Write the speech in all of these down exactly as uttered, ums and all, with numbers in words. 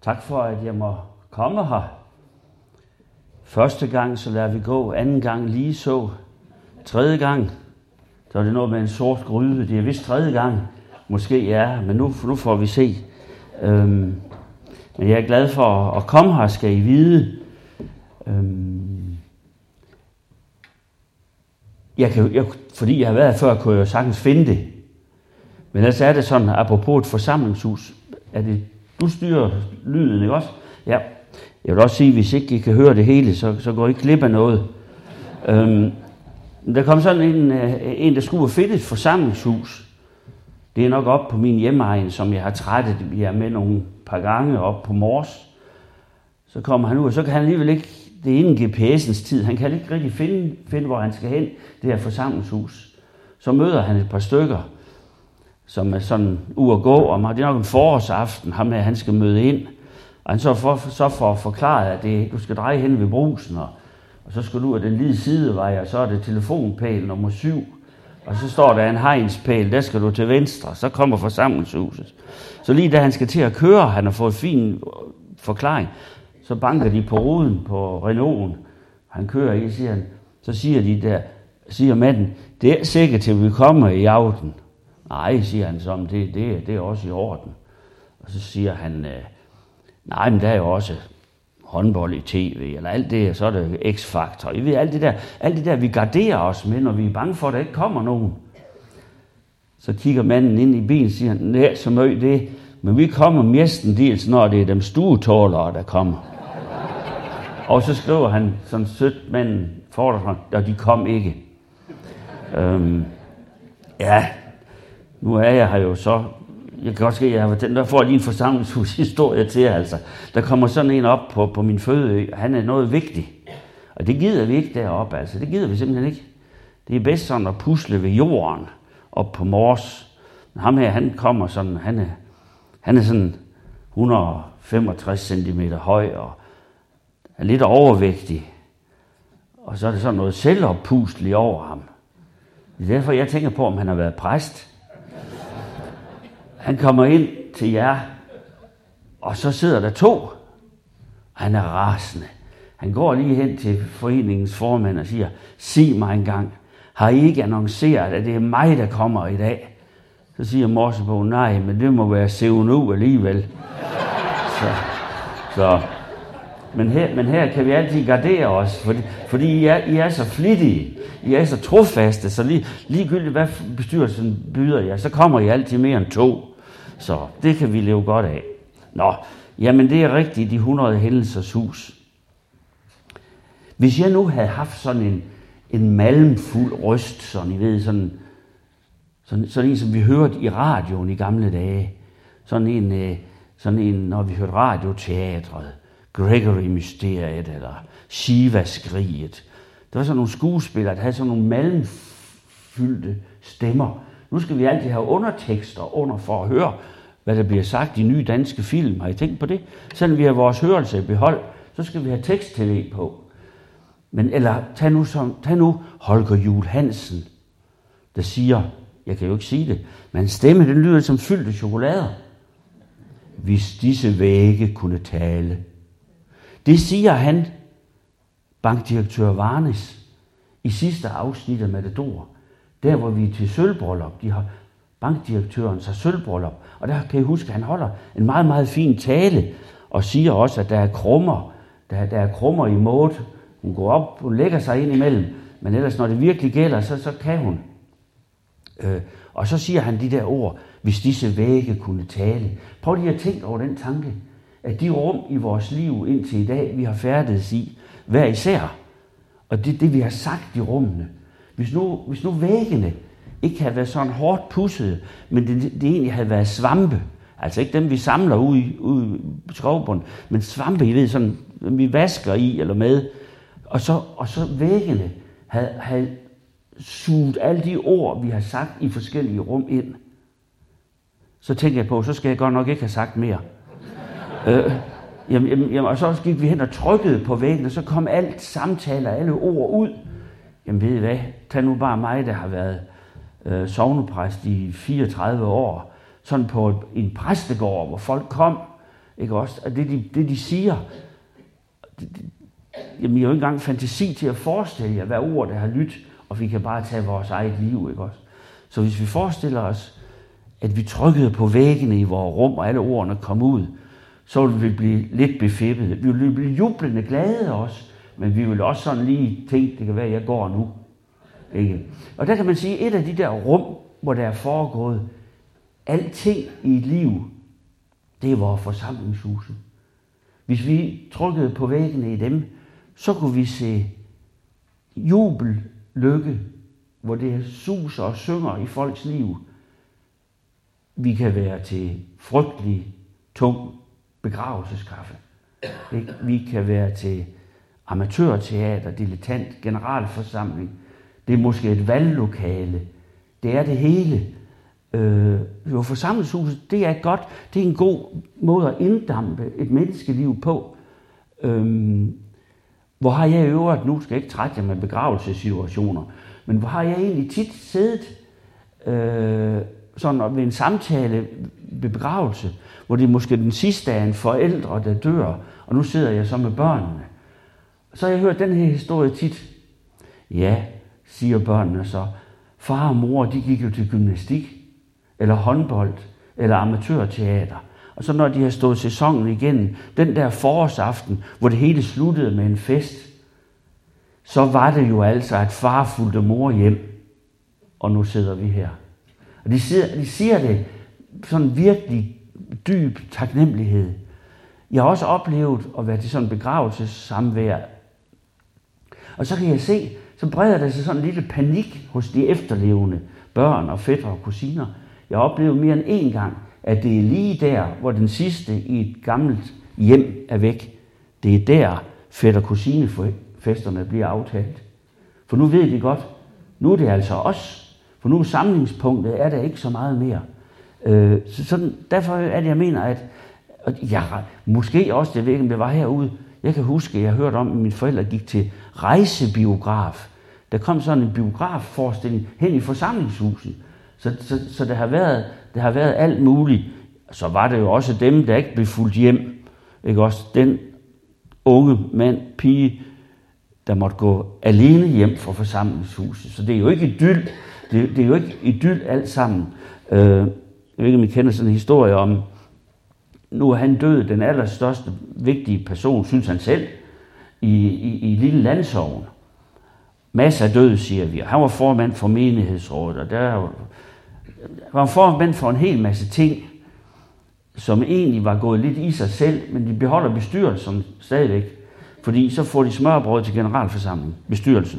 Tak for, at jeg må komme her. Første gang, så lader vi gå. Anden gang lige så. Tredje gang, så er det noget med en sort gryde. Det er vist tredje gang. Måske ja, men nu, nu får vi se. Øhm, men jeg er glad for at komme her, skal I vide. Øhm, jeg kan, jeg, fordi jeg har været her før, kunne jeg jo sagtens finde det. Men ellers er det sådan, apropos et forsamlingshus, er det, du styrer lyden, ikke også? Ja. Jeg vil også sige, hvis ikke I kan høre det hele, så, så går I glip af noget. Øhm, der kom sådan en, en der skulle have fedt et forsamlingshus. Det er nok op på min hjemmeegn, som jeg har trættet jer med nogle par gange op på Mors. Så kommer han ud, og så kan han alligevel ikke, det er inden G P S'ens tid, han kan ikke rigtig finde, finde, hvor han skal hen, det her forsamlingshus. Så møder han et par stykker, som er sådan ude at gå, og det er nok en forårsaften, ham her, han skal møde ind. Og han så får så for forklaret, at det, du skal dreje hen ved brusen, og, og så skal du ud af den lille sidevej, og så er det telefonpæl nummer syv. Og så står der en hegnspæl, der skal du til venstre, så kommer forsamlingshuset. Så lige da han skal til at køre, han har fået fin forklaring, så banker de på ruden på Renaulten. Han kører i, siger han, så siger de der, siger manden, det er sikkert til vi kommer i aften. Nej, siger han så, det, det, det er også i orden. Og så siger han, øh, nej, men der er jo også håndbold i tv, eller alt det, så er det X-faktor. I ved, alt det der, alt det der, vi garderer os med, når vi er bange for, at der ikke kommer nogen. Så kigger manden ind i bilen og siger, nej, så møg det, men vi kommer mestendels, når det er dem stuetålere, der kommer. Og så skriver han sådan sødt manden for og de kom ikke. Øhm, ja, nu er jeg her jo så. Jeg kan godt ske, at jeg den der får lige en forsamlingshushistorie til, altså. Der kommer sådan en op på, på min fødeø, og han er noget vigtigt. Og det gider vi ikke deroppe, altså. Det gider vi simpelthen ikke. Det er bedst sådan at pusle ved jorden op på Mors. Ham her, han kommer sådan, han er, han er sådan et hundrede og femogtres centimeter høj og er lidt overvægtig. Og så er det sådan noget selvoppusligt over ham. Det er derfor, jeg tænker på, om han har været præst. Han kommer ind til jer, og så sidder der to. Han er rasende. Han går lige hen til foreningens formand og siger, sig mig engang, har I ikke annonceret, at det er mig, der kommer i dag? Så siger Morsebo, nej, men det må være C N U alligevel. Så, så. Men, her, men her kan vi altid gardere os, fordi, fordi I, er, I er så flittige, I er så trofaste, så lige, ligegyldigt hvad bestyrelsen byder jer, så kommer I altid mere end to. Så det kan vi leve godt af. Nå, jamen det er rigtigt, de hundrede hændelsers hus. Hvis jeg nu havde haft sådan en, en malmfuld røst, sådan I ved, sådan, sådan, sådan en, som vi hørte i radioen i gamle dage. Sådan en, sådan en når vi hørte radioteatret, Gregory-mysteriet eller Shiva-skriget. Der var sådan nogle skuespillere, der havde sådan nogle malmfyldte stemmer. Nu skal vi altid have undertekster under for at høre, hvad der bliver sagt i nye danske film. Har I tænkt på det? Selvom vi har vores hørelse i behold, så skal vi have tekst-tv på. Men eller tag nu, som, tag nu Holger Juhl Hansen, der siger, jeg kan jo ikke sige det, men stemme, den lyder som fyldte chokolader. Hvis disse vægge kunne tale. Det siger han, bankdirektør Varnes, i sidste afsnit af Matador. Der, hvor vi er til sølvbryllup, de har bankdirektøren så sølvbryllup, og der kan I huske, at han holder en meget, meget fin tale, og siger også, at der er krummer, der, der er krummer i måde. Hun går op, hun lægger sig ind imellem, men ellers, når det virkelig gælder, så, så kan hun. Øh, og så siger han de der ord, hvis disse vægge kunne tale. Prøv lige at tænke over den tanke, at de rum i vores liv indtil i dag, vi har færdedes i, hver især, og det det, vi har sagt i rummene. Hvis nu, hvis nu væggene ikke havde været sådan hårdt pudsede, men det, det egentlig havde været svampe, altså ikke dem, vi samler ude i, ude i skovbunden, men svampe, I ved, sådan, vi vasker i eller med, og så, og så væggene havde, havde suget alle de ord, vi har sagt i forskellige rum ind. Så tænker jeg på, så skal jeg godt nok ikke have sagt mere. øh, jamen, jamen, og så gik vi hen og trykkede på væggen, og så kom alt samtaler, alle ord ud. Jamen ved I hvad, tag nu bare mig, der har været øh, sognepræst i fireogtredive år, sådan på en præstegård, hvor folk kom Ikke også? Og det de, det, de siger, det, det, jamen, I har jo ikke engang fantasi til at forestille jer, hvad ord der har lyttet, og vi kan bare tage vores eget liv, ikke også? Så hvis vi forestiller os, at vi trykkede på væggene i vores rum, og alle ordene kom ud, så ville vi blive lidt befippede. Vi ville blive jublende glade også, men vi ville også sådan lige tænke, det kan være, at jeg går nu. Ikke? Og der kan man sige, et af de der rum, hvor der er foregået alting i et liv, det er vores forsamlingshuse. Hvis vi trykkede på væggene i dem, så kunne vi se jubel, lykke, hvor det suser og synger i folks liv. Vi kan være til frygtelig, tung begravelseskaffe. Vi kan være til amatørteater, dilettant, generalforsamling. Det er måske et valglokale. Det er det hele. Øh, jo, forsamlingshuset, det er godt. Det er en god måde at inddampe et menneskeliv på. Øh, hvor har jeg i øvrigt, nu skal jeg ikke trætte jer med begravelsessituationer, men hvor har jeg egentlig tit siddet øh, sådan ved en samtale ved begravelse, hvor det er måske den sidste af en forældre, der dør, og nu sidder jeg så med børnene. Så har jeg hørt den her historie tit. Ja, siger børnene så, far og mor, de gik jo til gymnastik, eller håndbold, eller amatørteater. Og så når de har stået sæsonen igennem, den der forårsaften, hvor det hele sluttede med en fest, så var det jo altså, at far fulgte mor hjem, og nu sidder vi her. Og de siger, de siger det sådan virkelig dyb taknemmelighed. Jeg har også oplevet at være til sådan en begravelsessamvær. Og så kan jeg se, så breder der sig sådan en lille panik hos de efterlevende børn og fætre og kusiner. Jeg har oplevet mere end én gang, at det er lige der, hvor den sidste i et gammelt hjem er væk. Det er der, fætter og kusinefesterne bliver aftalt. For nu ved de godt, nu er det altså os. For nu er samlingspunktet, er der ikke så meget mere. Øh, så sådan, derfor er det, jeg mener, at og ja, måske også, det ved ikke, om det var herude. Jeg kan huske, jeg hørte om, at mine forældre gik til rejsebiograf. Der kom sådan en biografforestilling hen i forsamlingshuset. Så, så, så der, har været, der har været alt muligt. Så var det jo også dem, der ikke blev fulgt hjem. Ikke også? Den unge mand, pige, der måtte gå alene hjem fra forsamlingshuset. Så det er jo ikke idyll. Det, det er jo ikke idyll alt sammen. Øh, jeg ved ikke, om I kender sådan en historie om, nu er han død, den allerstørste vigtige person, synes han selv, i, i, i lille landsogn. Masser af død, siger vi. Han var formand for menighedsrådet, og der var, var formand for en hel masse ting, som egentlig var gået lidt i sig selv, men de beholder bestyrelsen stadigvæk, fordi så får de smørbrød til generalforsamlingen, bestyrelsen.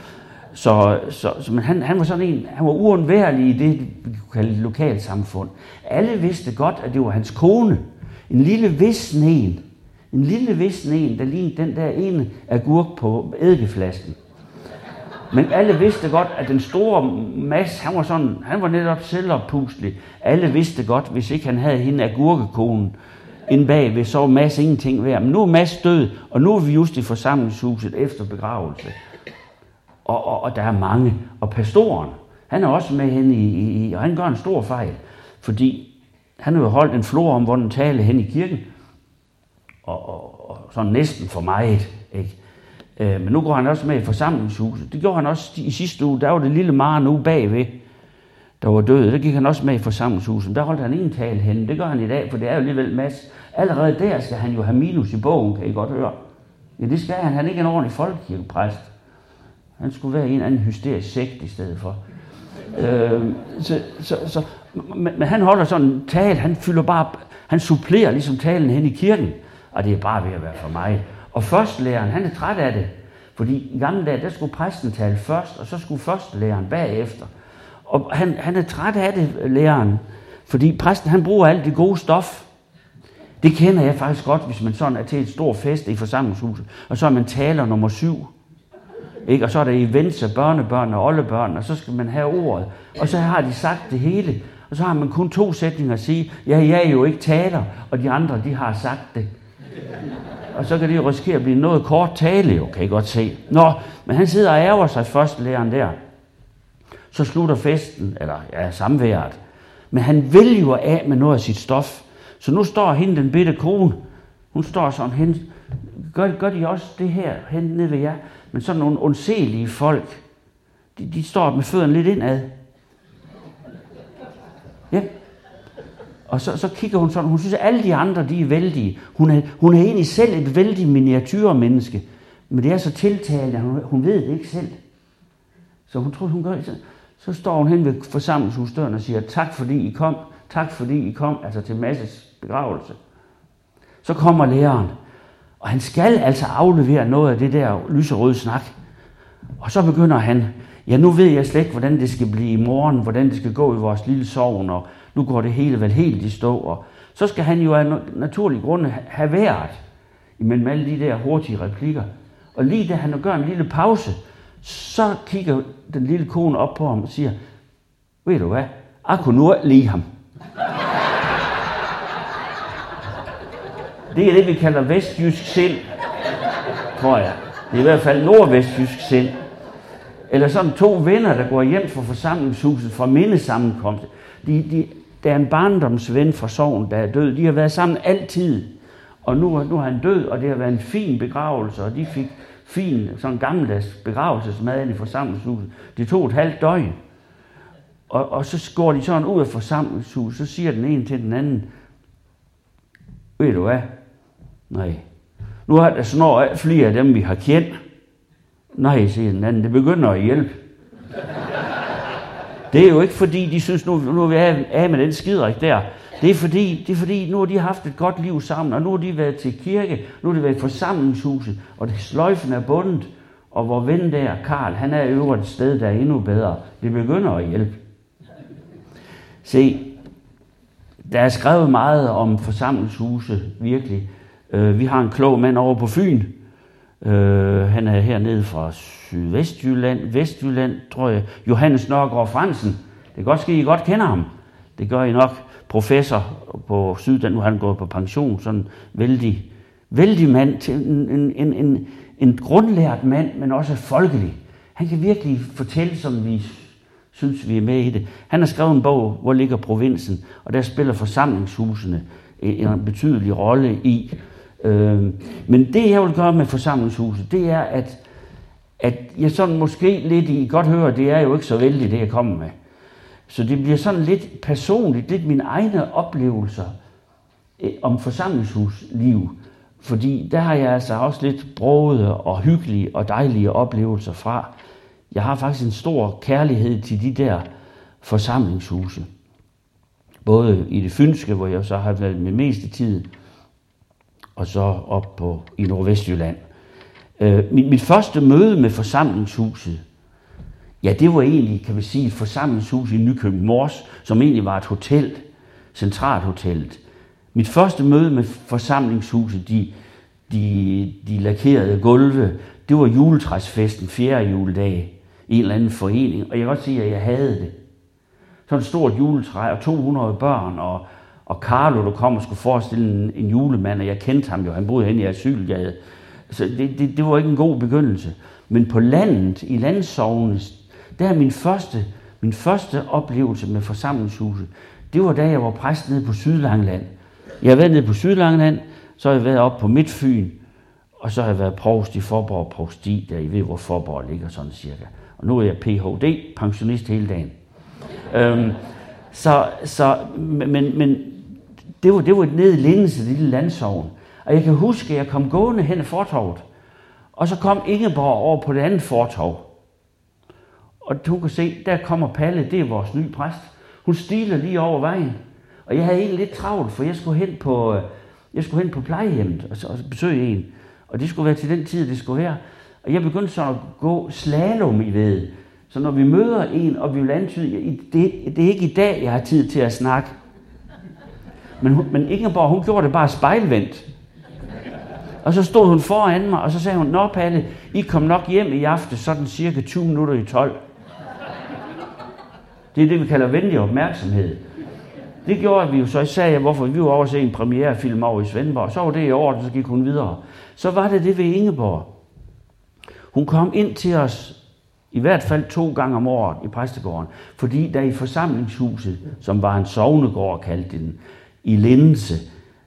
Så, så, så men han, han var sådan en, han var uundværlig i det, vi kunne kalde lokalsamfund. Alle vidste godt, at det var hans kone. En lille vissen en. En lille vissen en, der lignede den der ene agurk på eddikeflasken. Men alle vidste godt, at den store Mads, han var sådan, han var netop selvoppustelig. Alle vidste godt, hvis ikke han havde hende agurkekonen inde bagved, så var Mads ingenting værd. Men nu er Mads død, og nu er vi just i forsamlingshuset efter begravelse. Og, og, og der er mange. Og pastoren, han er også med henne i, i, og han gør en stor fejl, fordi han har jo holdt en floromvunden tale hen i kirken, og, og, og sådan næsten for meget, ikke? Øh, men nu går han også med i forsamlingshuset. Det gjorde han også i sidste uge. Der var det lille Maren ude bagved, der var død. Der gik han også med i forsamlingshuset. Der holdt han ingen tale henne. Det gør han i dag, for det er jo alligevel Mads. Allerede der skal han jo have minus i bogen, kan I godt høre. Ja, det skal han. Han er ikke en ordentlig folkekirkepræst. Han skulle være en anden hysterisk sekt i stedet for. Øh, så, så, så, men, men han holder sådan en tale, han fylder bare, han supplerer ligesom talen hen i kirken, og det er bare ved at være for mig. Og førstelæreren, han er træt af det, fordi i gamle dage, der skulle præsten tale først, og så skulle førstelæreren bagefter. Og han, han er træt af det, læreren, fordi præsten, han bruger alt det gode stof. Det kender jeg faktisk godt, hvis man sådan er til et stort fest i forsamlingshuset, og så er man taler nummer syv. Ikke? Og så er der events af børnebørn og oldebørn, og så skal man have ordet. Og så har de sagt det hele, og så har man kun to sætninger at sige, ja, jeg er jo ikke taler, og de andre, de har sagt det. Og så kan det jo risikere at blive noget kort tale, jo, kan I godt se. Nå, men han sidder og ærger sig først, læreren der. Så slutter festen, eller ja, samværet. Men han vil jo af med noget af sit stof. Så nu står hende, den bitte kone, hun står sådan hen. Gør, gør de også det her hen nede ved jer? Men sådan nogle undselige folk, de, de står med fødderne lidt indad. Ja. Og så, så kigger hun sådan, hun synes, at alle de andre, de er vældige. Hun er, hun er egentlig selv et vældig miniatyrmenneske, men det er så tiltalende, hun, hun ved det ikke selv. Så hun tror, hun gør det. Så, så står hun hen ved forsamlingshusdøren og siger, tak fordi I kom, tak fordi I kom, altså til Masses begravelse. Så kommer læreren, og han skal altså aflevere noget af det der lyserøde snak. Og så begynder han, ja nu ved jeg slet ikke, hvordan det skal blive i morgen, hvordan det skal gå i vores lille sogn, og nu går det hele vel helt i stå. Og så skal han jo af naturlige grunde have været imellem alle de der hurtige replikker. Og lige da han gør en lille pause, så kigger den lille kone op på ham og siger, ved du hvad, jeg kunne nu lide ham. Det er det, vi kalder vestjysk sind, tror jeg. Det er i hvert fald nordvestjysk sind. Eller sådan to venner, der går hjem fra forsamlingshuset fra mindesammenkomst. De, de, der er en barndomsven fra sogn, der er død. De har været sammen altid. Og nu, nu er han død, og det har været en fin begravelse, og de fik fin, sådan gammeldags begravelsesmad i forsamlingshuset. Det tog et halvt døgn. Og, og så går de sådan ud af forsamlingshuset, så siger den ene til den anden, ved du hvad? Nej. Nu har der snart flere af dem, vi har kendt. Nej, siger den anden, det begynder at hjælpe. Det er jo ikke fordi, de synes, nu, nu er vi af med den skiderik der. Det er, fordi, det er fordi, nu har de haft et godt liv sammen, og nu har de været til kirke, nu har de været i forsamlingshuset, og det sløjfen er bundet, og hvor ven der, Karl, han er øvrigt et sted, der er endnu bedre. Det begynder at hjælpe. Se, der er skrevet meget om forsamlingshuse, virkelig. Uh, vi har en klog mand over på Fyn. Uh, han er hernede fra Sydvestjylland, Vestjylland, tror jeg. Johannes Nørgaard Fransen. Det kan godt ske, I godt kender ham. Det gør I nok. Professor på Sydland, nu har han gået på pension. Sådan en vældig, vældig mand. En, en, en, en grundlært mand, men også folkelig. Han kan virkelig fortælle, som vi synes, vi er med i det. Han har skrevet en bog, Hvor ligger provinsen? Og der spiller forsamlingshusene en betydelig rolle i. Men det, jeg vil gøre med forsamlingshuset, det er, at, at jeg sådan måske lidt, I godt hører, det er jo ikke så vældig, det jeg kommer med. Så det bliver sådan lidt personligt, lidt mine egne oplevelser om forsamlingshusliv. Fordi der har jeg altså også lidt brogede og hyggelige og dejlige oplevelser fra. Jeg har faktisk en stor kærlighed til de der forsamlingshuse. Både i det fynske, hvor jeg så har været med meste tid, og så op på, i Nordvestjylland. Øh, mit, mit første møde med forsamlingshuset, ja, det var egentlig, kan vi sige, et forsamlingshus i Nykøbing Mors, som egentlig var et hotel, Centralhotellet. Mit første møde med forsamlingshuset, de, de, de lakerede gulve, det var juletræsfesten, fjerde juledag, i en eller anden forening, og jeg kan godt sige, at jeg havde det. Sådan et stort juletræ, og to hundrede børn, og, og Carlo, der kom og skulle forestille en, en julemand, og jeg kendte ham jo, han boede henne i Asylgade. Så det, det, det var ikke en god begyndelse. Men på landet, i landssognene, der er min første, min første oplevelse med forsamlingshuset, det var da jeg var præst nede på Sydlangeland. Jeg har været nede på Sydlangeland, så har jeg været oppe på Midtfyn, og så har jeg været provst i Fåborg Provsti, der I ved, hvor Fåborg ligger sådan cirka. Og nu er jeg P H D, pensionist hele dagen. øhm, så, så, men, men det var, det var nede i Lindese, det lille landsogn. Og jeg kan huske, at jeg kom gående hen ad fortovet, og så kom Ingeborg over på det andet fortov. Og du kan se, der kommer Palle, det er vores nye præst. Hun stiler lige over vejen. Og jeg havde egentlig lidt travlt, for jeg skulle hen på, jeg skulle hen på plejehjemmet og, og besøge en. Og det skulle være til den tid, det skulle være. Og jeg begyndte så at gå slalom i ved. Så når vi møder en, og vi vil antyde, det, det er ikke i dag, jeg har tid til at snakke. Men, men Ingeborg, hun gjorde det bare spejlvendt. Og så stod hun foran mig, og så sagde hun, nå Palle, I kom nok hjem i aften, sådan cirka tyve minutter i tolv. Det er det, vi kalder venlig opmærksomhed. Det gjorde vi jo så, sagde jeg, hvorfor vi var over at se en premierefilm over i Svendborg. Så var det i orden, så gik hun videre. Så var det det ved Ingeborg. Hun kom ind til os, i hvert fald to gange om året i præstegården, fordi der i forsamlingshuset, som var en sognegård, kaldte den, i Lindese,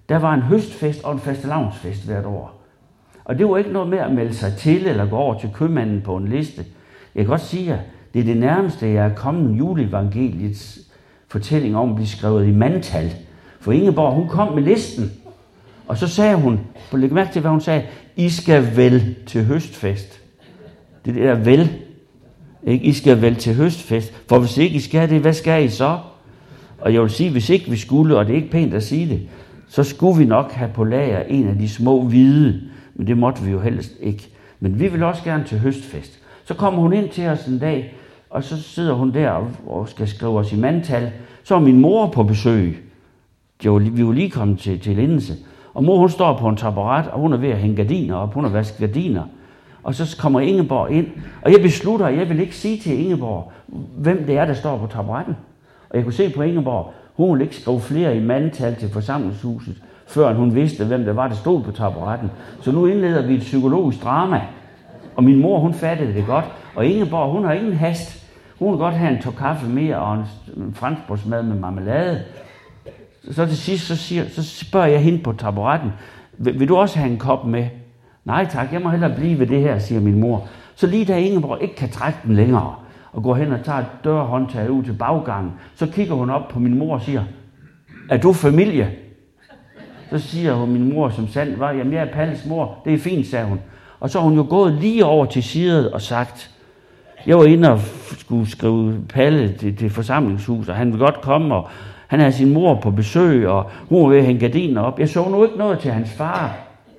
Der var en høstfest og en fastelavnsfest hvert år. Og det var ikke noget med at melde sig til eller gå over til købmanden på en liste. Jeg kan godt sige jer, det er det nærmeste, jeg er kommet juleevangeliets fortælling om at blive skrevet i mandtal. For Ingeborg, hun kom med listen, og så sagde hun, på læg mærke til, hvad hun sagde, I skal vel til høstfest. Det er det der vel. Ikke? I skal vel til høstfest, for hvis ikke I skal det, hvad skal I så? Og jeg vil sige, hvis ikke vi skulle, og det er ikke pænt at sige det, så skulle vi nok have på lager en af de små hvide, men det måtte vi jo helst ikke. Men vi vil også gerne til høstfest. Så kommer hun ind til os en dag, og så sidder hun der og skal skrive os i mandtal. Så er min mor på besøg. Vi er jo lige kommet til, til Lindelse. Og mor, hun står på en taburet, og hun er ved at hænge gardiner op. Hun har vasket gardiner. Og så kommer Ingeborg ind, og jeg beslutter, at jeg vil ikke sige til Ingeborg, hvem det er, der står på taburetten. Og jeg kunne se på Ingeborg, hun ville ikke skrive flere i mandtal til forsamlingshuset, før hun vidste, hvem det var, der stod på taburetten. Så nu indleder vi et psykologisk drama. Og min mor, hun fattede det godt. Og Ingeborg, hun har ingen hast. Hun vil godt have en tår kaffe mere og en franskbrødsmad med marmelade. Så til sidst, så, siger, så spørger jeg hende på taburetten, vil, vil du også have en kop med? Nej tak, jeg må hellere blive ved det her, siger min mor. Så lige da Ingeborg ikke kan trække den længere, og går hen og tager et dørhåndtag ud til baggangen, så kigger hun op på min mor og siger, er du familie? Så siger hun min mor, som sandt var, jamen jeg er Palles mor, det er fint, sagde hun. Og så har hun jo gået lige over til siden og sagt, jeg var inde og skulle skrive Palle til, til forsamlingshus, og han vil godt komme, og han havde sin mor på besøg, og hun var ved at hænge gardiner op. Jeg så nu ikke noget til hans far.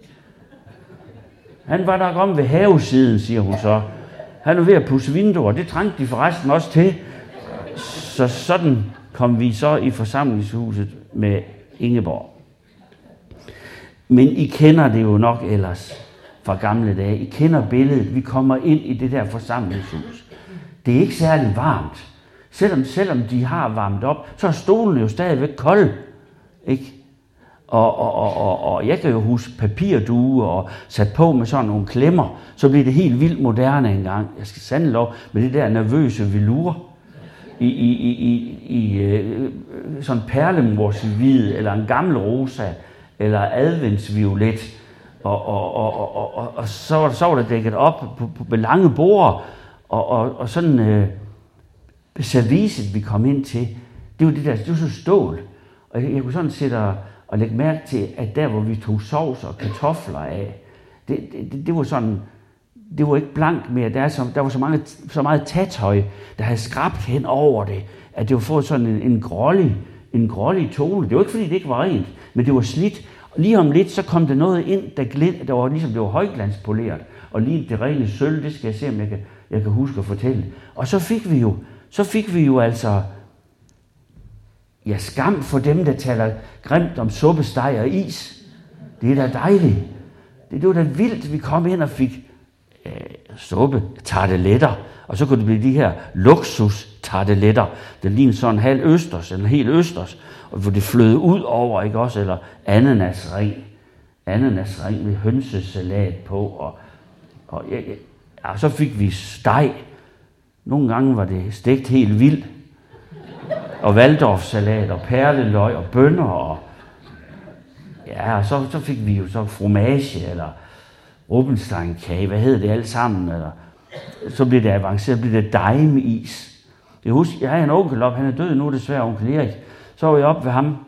Han var nok om ved havesiden, siger hun så. Han var ved at pudse vinduer, det trængte de forresten også til. Så sådan kom vi så i forsamlingshuset med Ingeborg. Men I kender det jo nok ellers fra gamle dage. I kender billedet. Vi kommer ind i det der forsamlingshus. Det er ikke særlig varmt. Selvom, selvom de har varmet op, så er stolene jo stadigvæk kolde. Ikke? Og, og, og, og, og jeg kan jo huske papirduge og sat på med sådan nogle klemmer. Så blev det helt vildt moderne engang. Jeg skal sandelig lov med det der nervøse velure. I, i, i, i, i øh, sådan perlemorshvid, eller en gammel rosa, eller adventsviolet. Og, og, og, og, og, og, og så, så var der dækket op på, på, på lange borde, og, og, og sådan øh, servicet, vi kom ind til, det var det der, det var så stål. Og jeg, jeg kunne sådan sætte og, og lægge mærke til, at der, hvor vi tog sovs og kartofler af, det, det, det var sådan, det var ikke blank mere. Der, er så, der var så, mange, så meget tatøj, der havde skrabt hen over det, at det var fået sådan en, en grålig, en grålig tone. Det var ikke, fordi det ikke var rent, men det var slidt. Og lige om lidt, så kom der noget ind, der, glid, der var ligesom det var højglanspoleret, og lige det rene sølv, det skal jeg se, om jeg kan, jeg kan huske at fortælle. Og så fik vi jo, så fik vi jo altså, ja, skam for dem, der taler grimt om suppe, steg og is. Det er da dejligt. Det, det var da vildt, vi kom ind og fik øh, suppe, tarteletter, og så kunne det blive de her luksus tarteletter, der lignede sådan halv østers, eller helt østers, og hvor det flød ud over, ikke også, eller ananasring, ananasring med hønsesalat på, og, og ja, ja, så fik vi steg. Nogle gange var det stegt helt vildt, og waldorfsalat, og perleløg, og bønner, og ja, og så, så fik vi jo så fromage, eller rubensteinkage, hvad hed det alt sammen, eller så blev det avanceret, så blev det daimeis. Jeg husker, jeg havde en onkel op, han er død nu desværre, onkel Erik. Så var jeg op ved ham,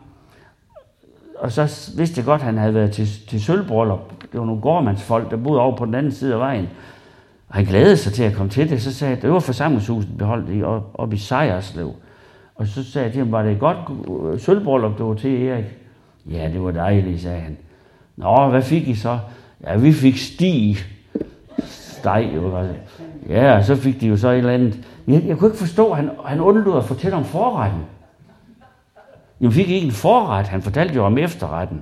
og så vidste jeg godt, at han havde været til, til sølvbryllup. Det var nogle gårdmandsfolk, der boede over på den anden side af vejen. Og han glædede sig til at komme til det. Så sagde jeg, det var forsamlingshuset beholdt i, op, op i Sejerslev. Og så sagde jeg til ham, var det et godt sølvbryllup, du var til, Erik? Ja, det var dejligt, sagde han. Nå, hvad fik I så? Ja, vi fik stig. Steg, jo. Ja, og så fik de jo så et eller andet. Jeg, jeg kunne ikke forstå, at han, han undlod at fortælle om forretten. Jeg fik ikke en forret, han fortalte jo om efterretten.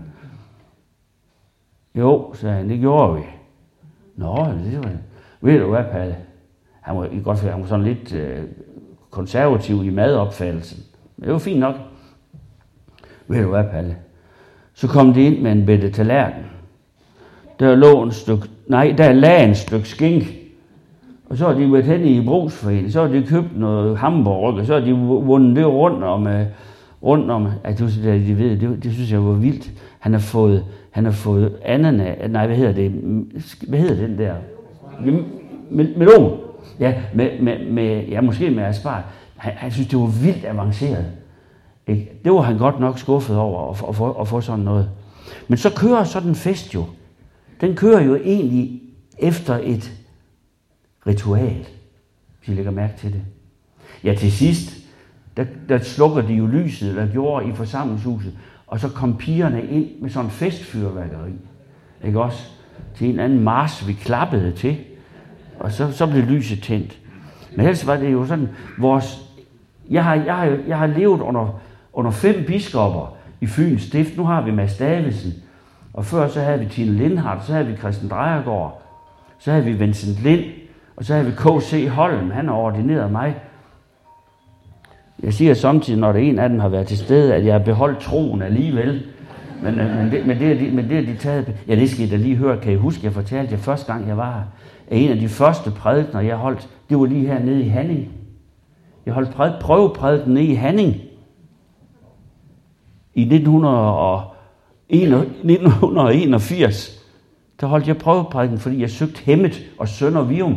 Jo, sagde han, det gjorde vi. Nå, det var det. Ved du hvad, Palle? Han var, godt, han var sådan lidt øh, konservativ i madopfattelsen. Men det var fint nok. Ved du hvad, Palle? Så kom de ind med en bette tallerken. Der lå en stykke, nej, der lag en stykke skink. Og så har de været henne i brugsforeningen, så har de købt noget hamburger, så har de vundet det rundt om, rundt om, at du, de ved, det, det synes jeg var vildt. Han har fået, han har fået ananas, nej, hvad hedder det, hvad hedder den der? Melon. Ja, med, med, med, ja, måske med asparges. Han, han synes, det var vildt avanceret. Ikke? Det var han godt nok skuffet over at, at, få, at få sådan noget. Men så kører sådan en fest jo. Den kører jo egentlig efter et ritual, hvis I lægger mærke til det. Ja, til sidst, der, der slukker de jo lyset, der gjorde i forsamlingshuset, og så kom pigerne ind med sådan en festfyrværkeri. Ikke også? Til en anden march, vi klappede til, og så, så blev lyset tændt. Men ellers var det jo sådan, vores... Jeg har, jeg har, jeg har levet under, under fem biskopper i Fyns Stift. Nu har vi Mads Davidsen, og før så havde vi Tine Lindhardt, så havde vi Christian Drejergaard, så havde vi Vincent Lind, og så havde vi K C Holm, han har ordineret mig. Jeg siger samtidig, når det en af dem har været til stede, at jeg har beholdt troen alligevel. Men, men, det, men, det, er de, men det er de taget... Ja, det skal I da lige høre. Kan I huske, jeg fortalte jer første gang, jeg var her, at en af de første prædikener, jeg holdt, det var lige hernede i Hanning. Jeg holdt præd, prøveprædiken nede i Hanning. I nitten enogfirs, der holdt jeg prøveprædiken, fordi jeg søgte Hemmet og Sønder Vium.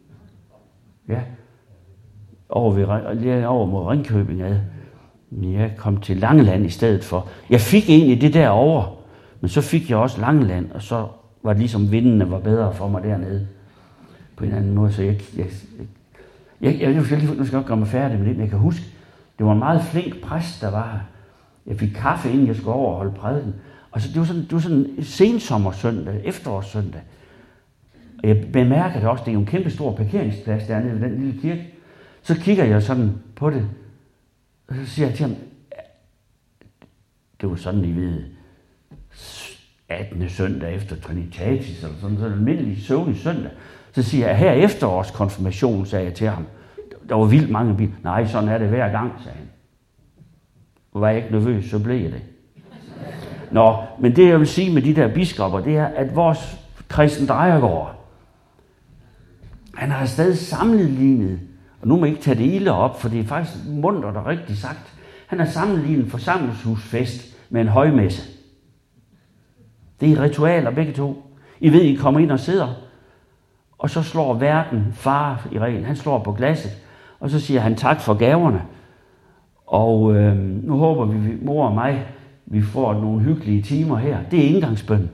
Ja. Over, ved, over mod Ringkøbing ad. Jeg kom til Langeland i stedet for. Jeg fik egentlig det derovre, men så fik jeg også Langeland, og så var det ligesom vindene var bedre for mig dernede. På en anden måde, så jeg... jeg, jeg, jeg, jeg skal lige, nu skal jeg ikke gøre mig færdig med det, men jeg kan huske, det var en meget flink præst, der var her. Jeg fik kaffe, inden jeg skulle over og holde prædiken. Og så, det var sådan, det var sådan en sensommersøndag, efterårssøndag. Og jeg bemærker det også, det er jo en kæmpe stor parkeringsplads dernede ved den lille kirke. Så kigger jeg sådan på det, og så siger jeg til ham, det var sådan, I ved, attende søndag efter Trinitatis, eller sådan, sådan en almindelig søvnig søndag. Så siger jeg, her efterårs konfirmation, sagde jeg til ham, der var vildt mange biler. Nej, sådan er det hver gang, sagde han. Var jeg ikke nervøs, så blev jeg det. Nå, men det jeg vil sige med de der biskopper, det er, at vores Christian Drejergaard, han har stadig sammenlignet, og nu må jeg ikke tage det ilde op, for det er faktisk muntert og rigtigt sagt, han har sammenlignet en forsamlingshusfest med en højmesse. Det er ritualer begge to. I ved, I kommer ind og sidder, og så slår verden far i reglen. Han slår på glasset, og så siger han tak for gaverne. Og øh, nu håber vi, mor og mig, vi får nogle hyggelige timer her. Det er indgangsbøn.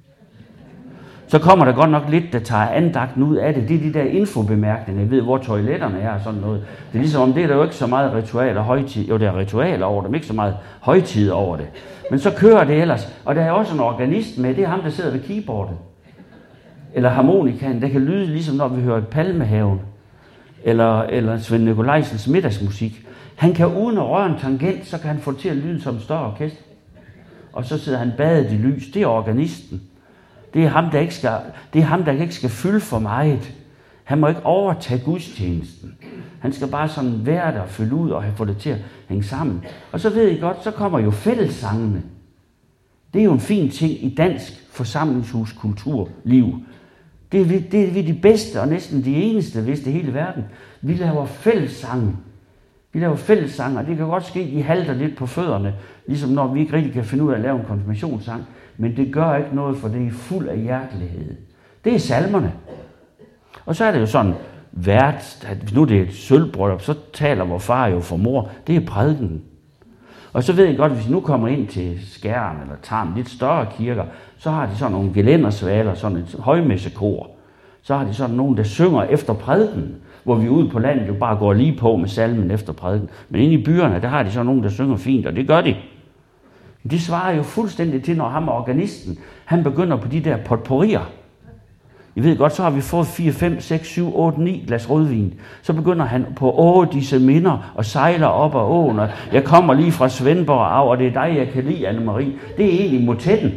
Så kommer der godt nok lidt, der tager andagten ud af det. Det er de der infobemærkninger. Jeg ved, hvor toiletterne er og sådan noget. Det er ligesom om, det er der jo ikke så meget ritual og højtid. Jo, der er ritualer over det, men ikke så meget højtid over det. Men så kører det ellers. Og der er også en organist med. Det er ham, der sidder ved keyboardet. Eller harmonikaen. Det kan lyde ligesom, når vi hører Palmehaven. Eller, eller Svend Nikolajsens middagsmusik. Han kan uden at røre en tangent, så kan han få det til at lyde som en større orkester. Og så sidder han badet i lys. Det er organisten. Det er ham, der ikke skal, det er ham, der ikke skal fylde for meget. Han må ikke overtage gudstjenesten. Han skal bare sådan være der og fylde ud og få det til at hænge sammen. Og så ved I godt, så kommer jo fællessangene. Det er jo en fin ting i dansk forsamlingshuskulturliv. Det er, vi, det er vi de bedste og næsten de eneste, hvis det hele verden. Vi laver fællessange. Vi laver fællessange, og det kan godt ske, at de halter lidt på fødderne, ligesom når vi ikke rigtig kan finde ud af at lave en konfirmationssang. Men det gør ikke noget, for det er fuld af hjertelighed. Det er salmerne. Og så er det jo sådan, vært, at hvis nu det er et sølvbryllup, så taler vor far jo for mor. Det er prædiken. Og så ved jeg godt, at hvis I nu kommer ind til Skjern eller Tarm, lidt større kirker, så har de sådan nogle gelændersvaler, sådan et højmessekor. Så har de sådan nogen, der synger efter prædiken, hvor vi ude på landet jo bare går lige på med salmen efter prædiken. Men inde i byerne, der har de sådan nogen, der synger fint, og det gør de. Det svarer jo fuldstændig til, når ham organisten, han begynder på de der potpourrier. I ved godt, så har vi fået fire, fem, seks, syv, otte, ni glas rødvin. Så begynder han på åh, disse minder og sejler op ad åen. Og jeg kommer lige fra Svendborg af, og det er dig, jeg kan lide, Anne-Marie. Det er egentlig motetten.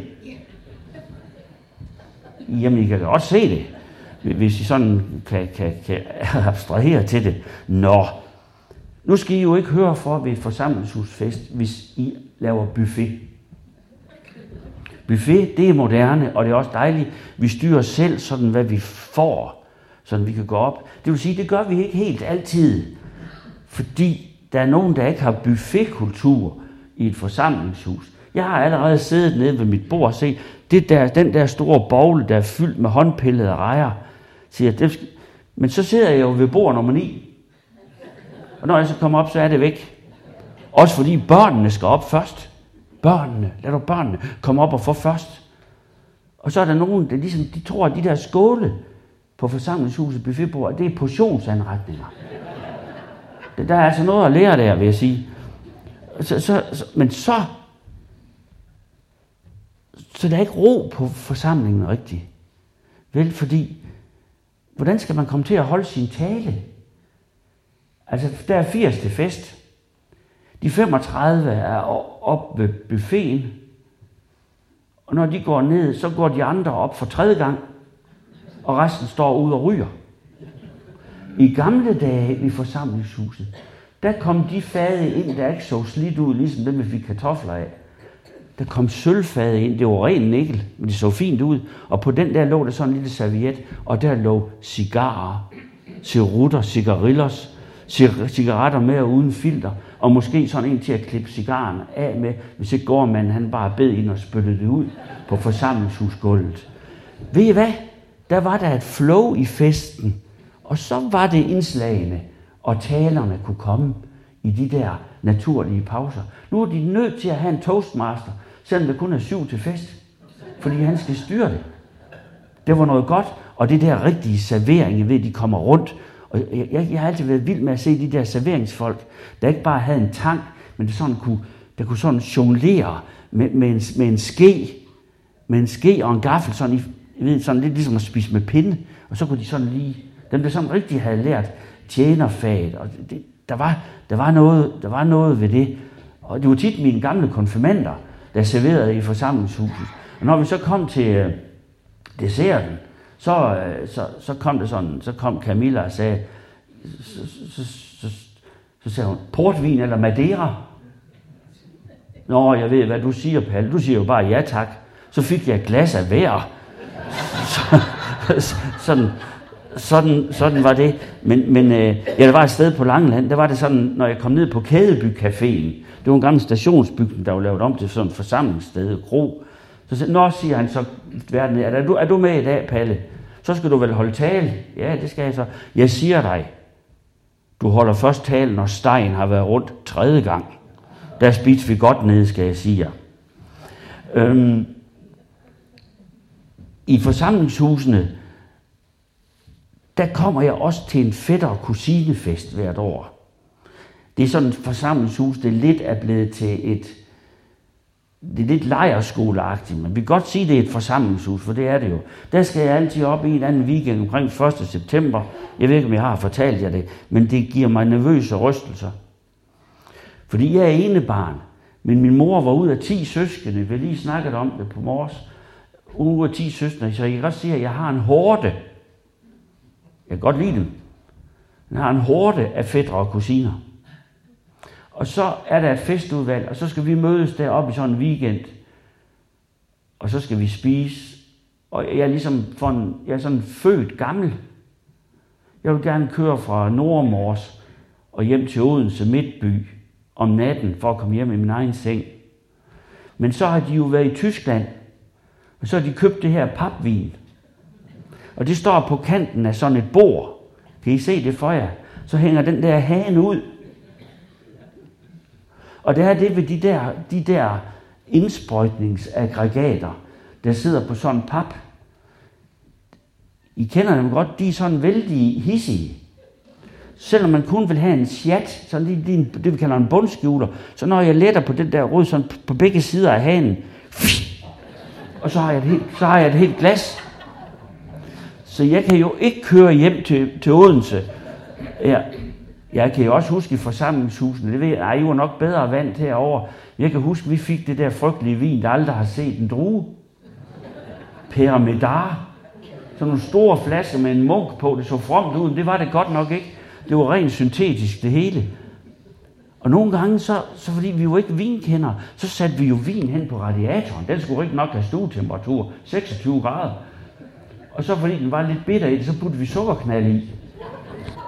Jamen, I kan godt se det, hvis I sådan kan, kan, kan abstrahere til det. Nå, nu skal I jo ikke høre for ved et forsamlingshusfest, hvis I laver buffet. Buffet, det er moderne, og det er også dejligt. Vi styrer selv sådan, hvad vi får, sådan vi kan gå op. Det vil sige, det gør vi ikke helt altid, fordi der er nogen, der ikke har buffetkultur i et forsamlingshus. Jeg har allerede siddet nede ved mit bord og set, det der, den der store bogle, der er fyldt med håndpillede rejer, siger, det skal... men så sidder jeg jo ved bord nummer ni. Og når jeg så kommer op, så er det væk. Også fordi børnene skal op først. Børnene, lad du børnene komme op og få først. Og så er der nogen, der ligesom, de tror, at de der skåle på forsamlingshuset buffetbord, det er portionsanretninger. Der er altså noget at lære der, vil jeg sige. Så, så, så, men så, så der er ikke ro på forsamlingen rigtigt. Vel, fordi, hvordan skal man komme til at holde sin tale? Altså, der er firs til fest. De femogtredive er oppe ved buffeten. Og når de går ned, så går de andre op for tredje gang. Og resten står ude og ryger. I gamle dage i forsamlingshuset, der kom de fade ind, der ikke så slidt ud, ligesom dem, vi fik kartofler af. Der kom sølvfade ind, det var ren nikkel, men det så fint ud. Og på den der lå der sådan en lille serviet, og der lå cigarer, cerutter, cigarillos, cigaretter med og uden filter, og måske sådan en til at klippe cigaren af med, hvis ikke gårdmanden han bare bed ind og spyttede det ud på forsamlingshusgulvet. Ved I hvad? Der var der et flow i festen, og så var det indslagene, og talerne kunne komme i de der naturlige pauser. Nu er de nødt til at have en toastmaster, selvom der kun er syv til fest, fordi han skal styre det. Det var noget godt, og det der rigtige servering, ved de kommer rundt. Og jeg, jeg, jeg har altid været vild med at se de der serveringsfolk, der ikke bare havde en tang, men der sådan kunne, der kunne sådan jonglere med, med, en, med en ske, med en ske og en gaffel, sådan, i, jeg ved, sådan lidt ligesom at spise med pinde, og så kunne de sådan lige, dem der sådan rigtig havde lært tjenerfaget, og det, der, var, der, var noget, der var noget ved det. Og det var tit mine gamle konfirmander, der serverede i forsamlingshuset. Og når vi så kom til øh, desserten, så, øh, så, så kom det sådan, så kom Camilla og sagde, så, så, så, så, så sagde hun, portvin eller Madeira? Nå, jeg ved, hvad du siger, Palle. Du siger jo bare ja tak. Så fik jeg et glas af hver. Så, sådan, sådan, sådan var det. Men, men øh, ja, der var et sted på Langeland, der var det sådan, når jeg kom ned på Kædeby Caféen, det var en gammel stationsbygning, der var lavet om til sådan et forsamlingssted, kro. Så siger, nå, siger han så, verden, er du, er du med i dag, Palle? Så skal du vel holde tale? Ja, det skal jeg så. Jeg siger dig, du holder først tale, når Stein har været rundt tredje gang. Der spiste vi godt ned, skal jeg sige jer. Øhm, I forsamlingshusene, der kommer jeg også til en fætter- og kusinefest hvert år. Det er sådan et forsamlingshus, det lidt er blevet til et, det er lidt lejrskoleagtigt, men vi kan godt sige, det er et forsamlingshus, for det er det jo. Der skal jeg altid op i en anden weekend omkring første september. Jeg ved ikke, om jeg har fortalt jer det, men det giver mig nervøse rystelser. Fordi jeg er enebarn, men min mor var ud af ti søskende. Vi har lige snakket om det på morges. Ud af ti søskende, så jeg kan godt sige, at jeg har en horde. Jeg kan godt lide dem. Jeg har en horde af fætre og kusiner. Og så er der et festudvalg, og så skal vi mødes deroppe i sådan en weekend. Og så skal vi spise. Og jeg er ligesom en, jeg er sådan født gammel. Jeg vil gerne køre fra Nordmors og hjem til Odense Midtby om natten for at komme hjem i min egen seng. Men så har de jo været i Tyskland, og så har de købt det her papvin. Og det står på kanten af sådan et bord. Kan I se det for jer? Så hænger den der hane ud. Og det er det ved de der, de der indsprøjtningsaggregater, der sidder på sådan en pap. I kender dem godt, de er sådan vældig hissige. Selvom man kun vil have en chat, sådan det, det vi kalder en bundskjuler, så når jeg letter på den der rød sådan på begge sider af hanen, og så har jeg et helt, så har jeg et helt glas. Så jeg kan jo ikke køre hjem til, til Odense. Jeg, jeg kan jo også huske i forsamlingshusene, det ved jeg, ej, I var nok bedre vant herovre. Jeg kan huske, vi fik det der frygtelige vin, der aldrig har set en drue. Pyramidar. Sådan nogle store flasker med en munk på, det så fromt ud, men det var det godt nok ikke. Det var rent syntetisk, det hele. Og nogle gange, så, så fordi vi jo ikke vinkender, så satte vi jo vin hen på radiatoren. Den skulle ikke nok have stuetemperatur, seksogtyve grader. Og så fordi den var lidt bitter i det, så puttede vi sukkerknald i.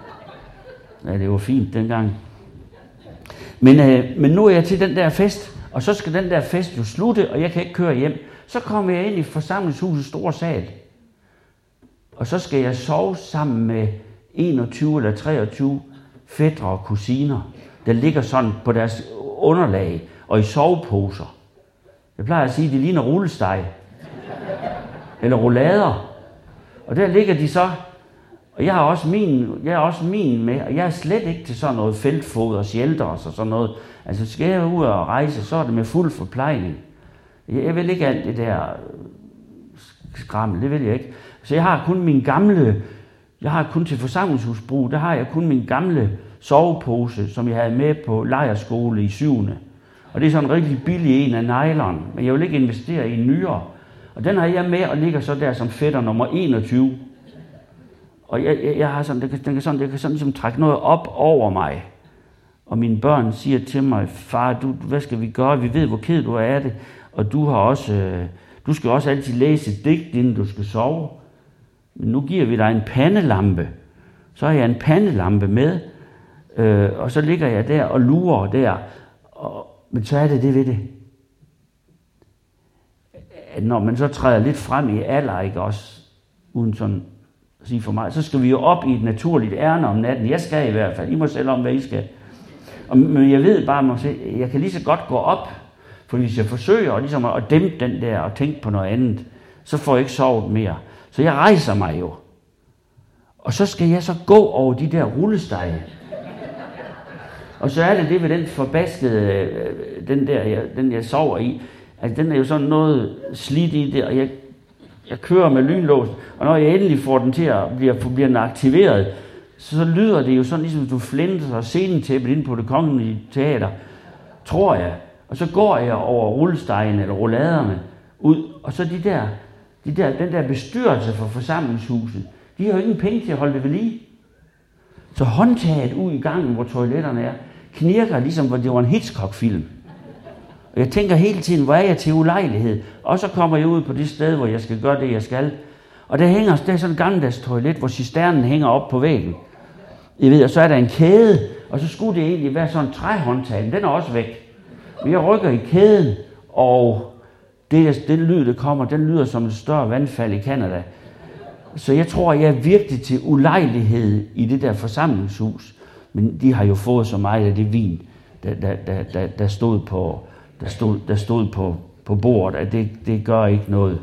Ja, det var fint dengang. Men, øh, men nu er jeg til den der fest, Og så skal den der fest jo slutte, og jeg kan ikke køre hjem. Så kommer jeg ind i forsamlingshusets store sal. Og så skal jeg sove sammen med enogtyve eller treogtyve fætre og kusiner, der ligger sådan på deres underlag og i soveposer. Jeg plejer at sige, at de ligner rullesteg. Eller roulader. Og der ligger de så, og jeg har også min, jeg har også min med, og jeg er slet ikke til sådan noget feltfod og shelters og sådan noget. Altså skal jeg ud og rejse, så er det med fuld forplejning. Jeg vil ikke alt det der skrammel, det vil jeg ikke. Så jeg har kun min gamle, jeg har kun til forsamlingshusbrug, der har jeg kun min gamle sovepose, som jeg havde med på lejrskole i syvende. Og det er sådan en rigtig billig en af nylon, men jeg vil ikke investere i en nyere. Og den har jeg med og ligger så der som fætter nummer enogtyve. Og jeg, jeg, jeg har sådan, det kan, den kan sådan, det kan sådan ligesom trække noget op over mig. Og mine børn siger til mig, far, du, hvad skal vi gøre? Vi ved, hvor ked du er af det. Og du har også, øh, du skal også altid læse et digt, inden du skal sove. Men nu giver vi dig en pandelampe. Så har jeg en pandelampe med, øh, og så ligger jeg der og lurer der. Og, men så er det det ved det. At når man så træder lidt frem i alder, ikke også, uden sådan at sige for mig, så skal vi jo op i et naturligt ærne om natten. Jeg skal i hvert fald. I må selv om, hvad I skal. Og, men jeg ved bare, at jeg kan lige så godt gå op, for hvis jeg forsøger ligesom at dæmpe den der og tænke på noget andet, så får jeg ikke sovet mere. Så jeg rejser mig jo. Og så skal jeg så gå over de der rullestege. Og så er det det ved den forbaskede, den der, jeg, den jeg sover i, altså den er jo sådan noget slidt i det, og jeg, jeg kører med lynlåsen, og når jeg endelig får den til at blive, bliver den aktiveret, så, så lyder det jo sådan, ligesom du flinter og scenetæppet ind på Det Kongelige Teater, tror jeg. Og så går jeg over rullestegen eller rolladerne ud, og så de der, de der, den der bestyrelse for forsamlingshuset, de har jo ingen penge til at holde det ved lige. Så håndtaget ud i gangen, hvor toiletterne er, knirker ligesom, hvor det var en Hitchcock-film. Og jeg tænker hele tiden, hvor er jeg til ulejlighed? Og så kommer jeg ud på det sted, hvor jeg skal gøre det, jeg skal. Og der hænger der er sådan en gammeldags toilet, hvor cisternen hænger op på væggen. Jeg ved, og så er der en kæde, og så skulle det egentlig være sådan en træhåndtag, men den er også væk. Men jeg rykker i kæden, og det, den lyd, der kommer, den lyder som et større vandfald i Canada. Så jeg tror, jeg er virkelig til ulejlighed i det der forsamlingshus. Men de har jo fået så meget af det vin, der, der, der, der, der stod på, der stod, der stod på, på bordet, at det, det gør ikke noget.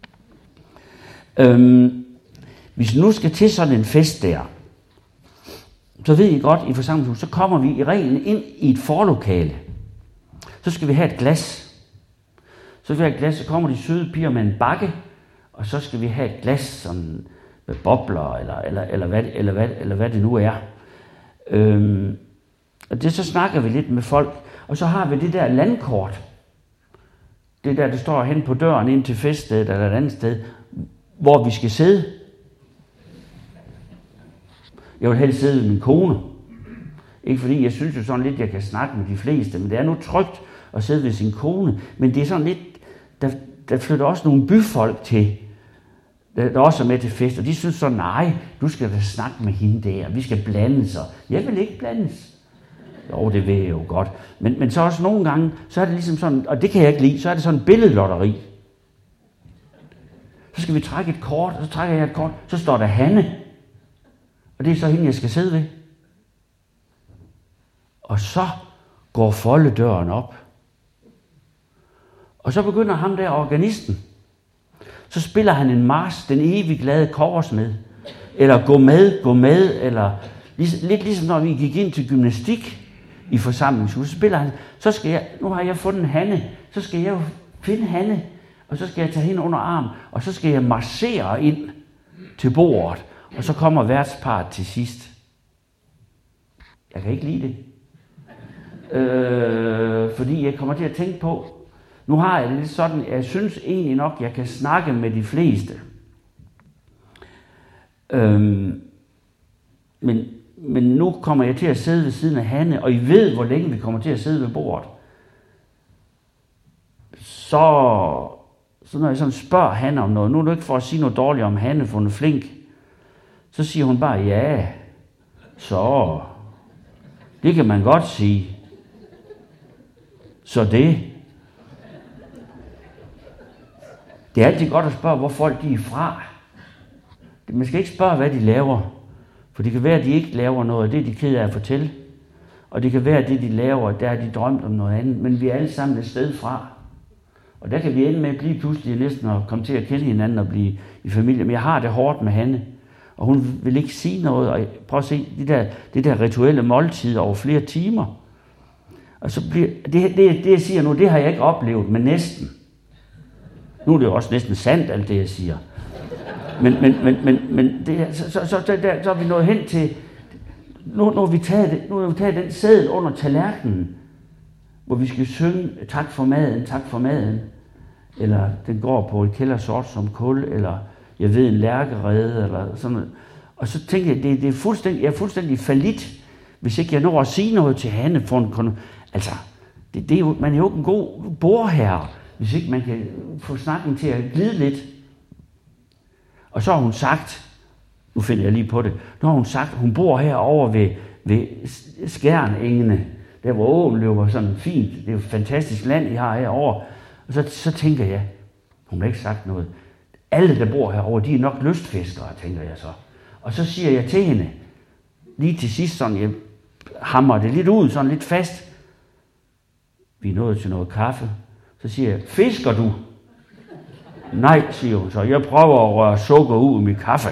Øhm, hvis nu skal til sådan en fest der, så ved I godt, i forsamlingshus, så kommer vi i reglen ind i et forlokale. Så skal vi have et glas. Så skal vi have et glas, så kommer de søde piger med en bakke, og så skal vi have et glas sådan med bobler, eller, eller, eller, hvad, eller, hvad, eller hvad det nu er. Øhm, og det så snakker vi lidt med folk, og så har vi det der landkort. Det der, der står hen på døren ind til feststedet eller et andet sted, hvor vi skal sidde. Jeg vil helst sidde med min kone. Ikke fordi jeg synes jo sådan lidt, jeg kan snakke med de fleste, men det er nu trygt at sidde ved sin kone. Men det er sådan lidt, der, der flytter også nogle byfolk til, der, der også er med til fest, og de synes så, nej, du skal da snakke med hende der, vi skal blande sig. Jeg vil ikke blandes. Jo, det vil jeg jo godt. Men, men så også nogle gange, så er det ligesom sådan, og det kan jeg ikke lide, så er det sådan en billedlotteri. Så skal vi trække et kort, og så trækker jeg et kort, så står der Hanne. Og det er så hende, jeg skal sidde ved. Og så går foldedøren op. Og så begynder ham der, organisten. Så spiller han en march, den evig glade kobbersmed. Eller gå med, gå med, eller lidt ligesom når vi gik ind til gymnastik i forsamlingshuset, så spiller han, så skal jeg, nu har jeg fundet Hanne, så skal jeg jo finde Hanne, og så skal jeg tage hende under arm, og så skal jeg marchere ind til bordet, og så kommer værtsparret til sidst. Jeg kan ikke lide det. Øh, fordi jeg kommer til at tænke på, nu har jeg det lidt sådan, jeg synes egentlig nok, jeg kan snakke med de fleste. Øh, men, men nu kommer jeg til at sidde ved siden af Hanne, og I ved, hvor længe vi kommer til at sidde ved bordet. Så, så når jeg sådan spørger Hanne om noget, nu er det ikke for at sige noget dårligt om Hanne, for hun er flink, så siger hun bare, ja, så, det kan man godt sige. Så det, Det er altid godt at spørge, hvor folk de er fra. Man skal ikke spørge, hvad de laver. For det kan være, at de ikke laver noget, det er de ked af at fortælle. Og det kan være, at det de laver, der har de drømt om noget andet. Men vi er alle sammen et sted fra. Og der kan vi ende med at blive pludselig næsten og komme til at kende hinanden og blive i familie. Men jeg har det hårdt med Hanne. Og hun vil ikke sige noget. Og prøv at se, det der, det der rituelle måltid over flere timer. Og så bliver, det, det, det jeg siger nu, det har jeg ikke oplevet, men næsten. Nu er det jo også næsten sandt, alt det jeg siger. Men, men, men, men, men det, så, så, så, der, så er vi nået hen til, nu, nu, har vi taget det, nu har vi taget den sædel under tallerkenen, hvor vi skal synge tak for maden, tak for maden. Eller den går på et kælder sort som kul, eller jeg ved en lærkerede, eller sådan noget. Og så tænker jeg, det, det er fuldstændig, jeg er fuldstændig fallit, hvis ikke jeg når at sige noget til Hanne. For en, altså, det, det er jo, man er jo ikke en god bordherre, hvis ikke man kan få snakken til at glide lidt. Og så har hun sagt, nu finder jeg lige på det, nu har hun sagt, hun bor herovre ved, ved Skjernengene, der hvor åen løber sådan fint. Det er jo et fantastisk land, I har herovre. Og så, så tænker jeg, hun har ikke sagt noget. Alle, der bor herovre, de er nok lystfiskere, tænker jeg så. Og så siger jeg til hende, lige til sidst sådan, jeg hamrer det lidt ud, sådan lidt fast. Vi er nået til noget kaffe. Så siger jeg, fisker du? Nej, siger hun så. Jeg prøver at røre sukker ud i min kaffe.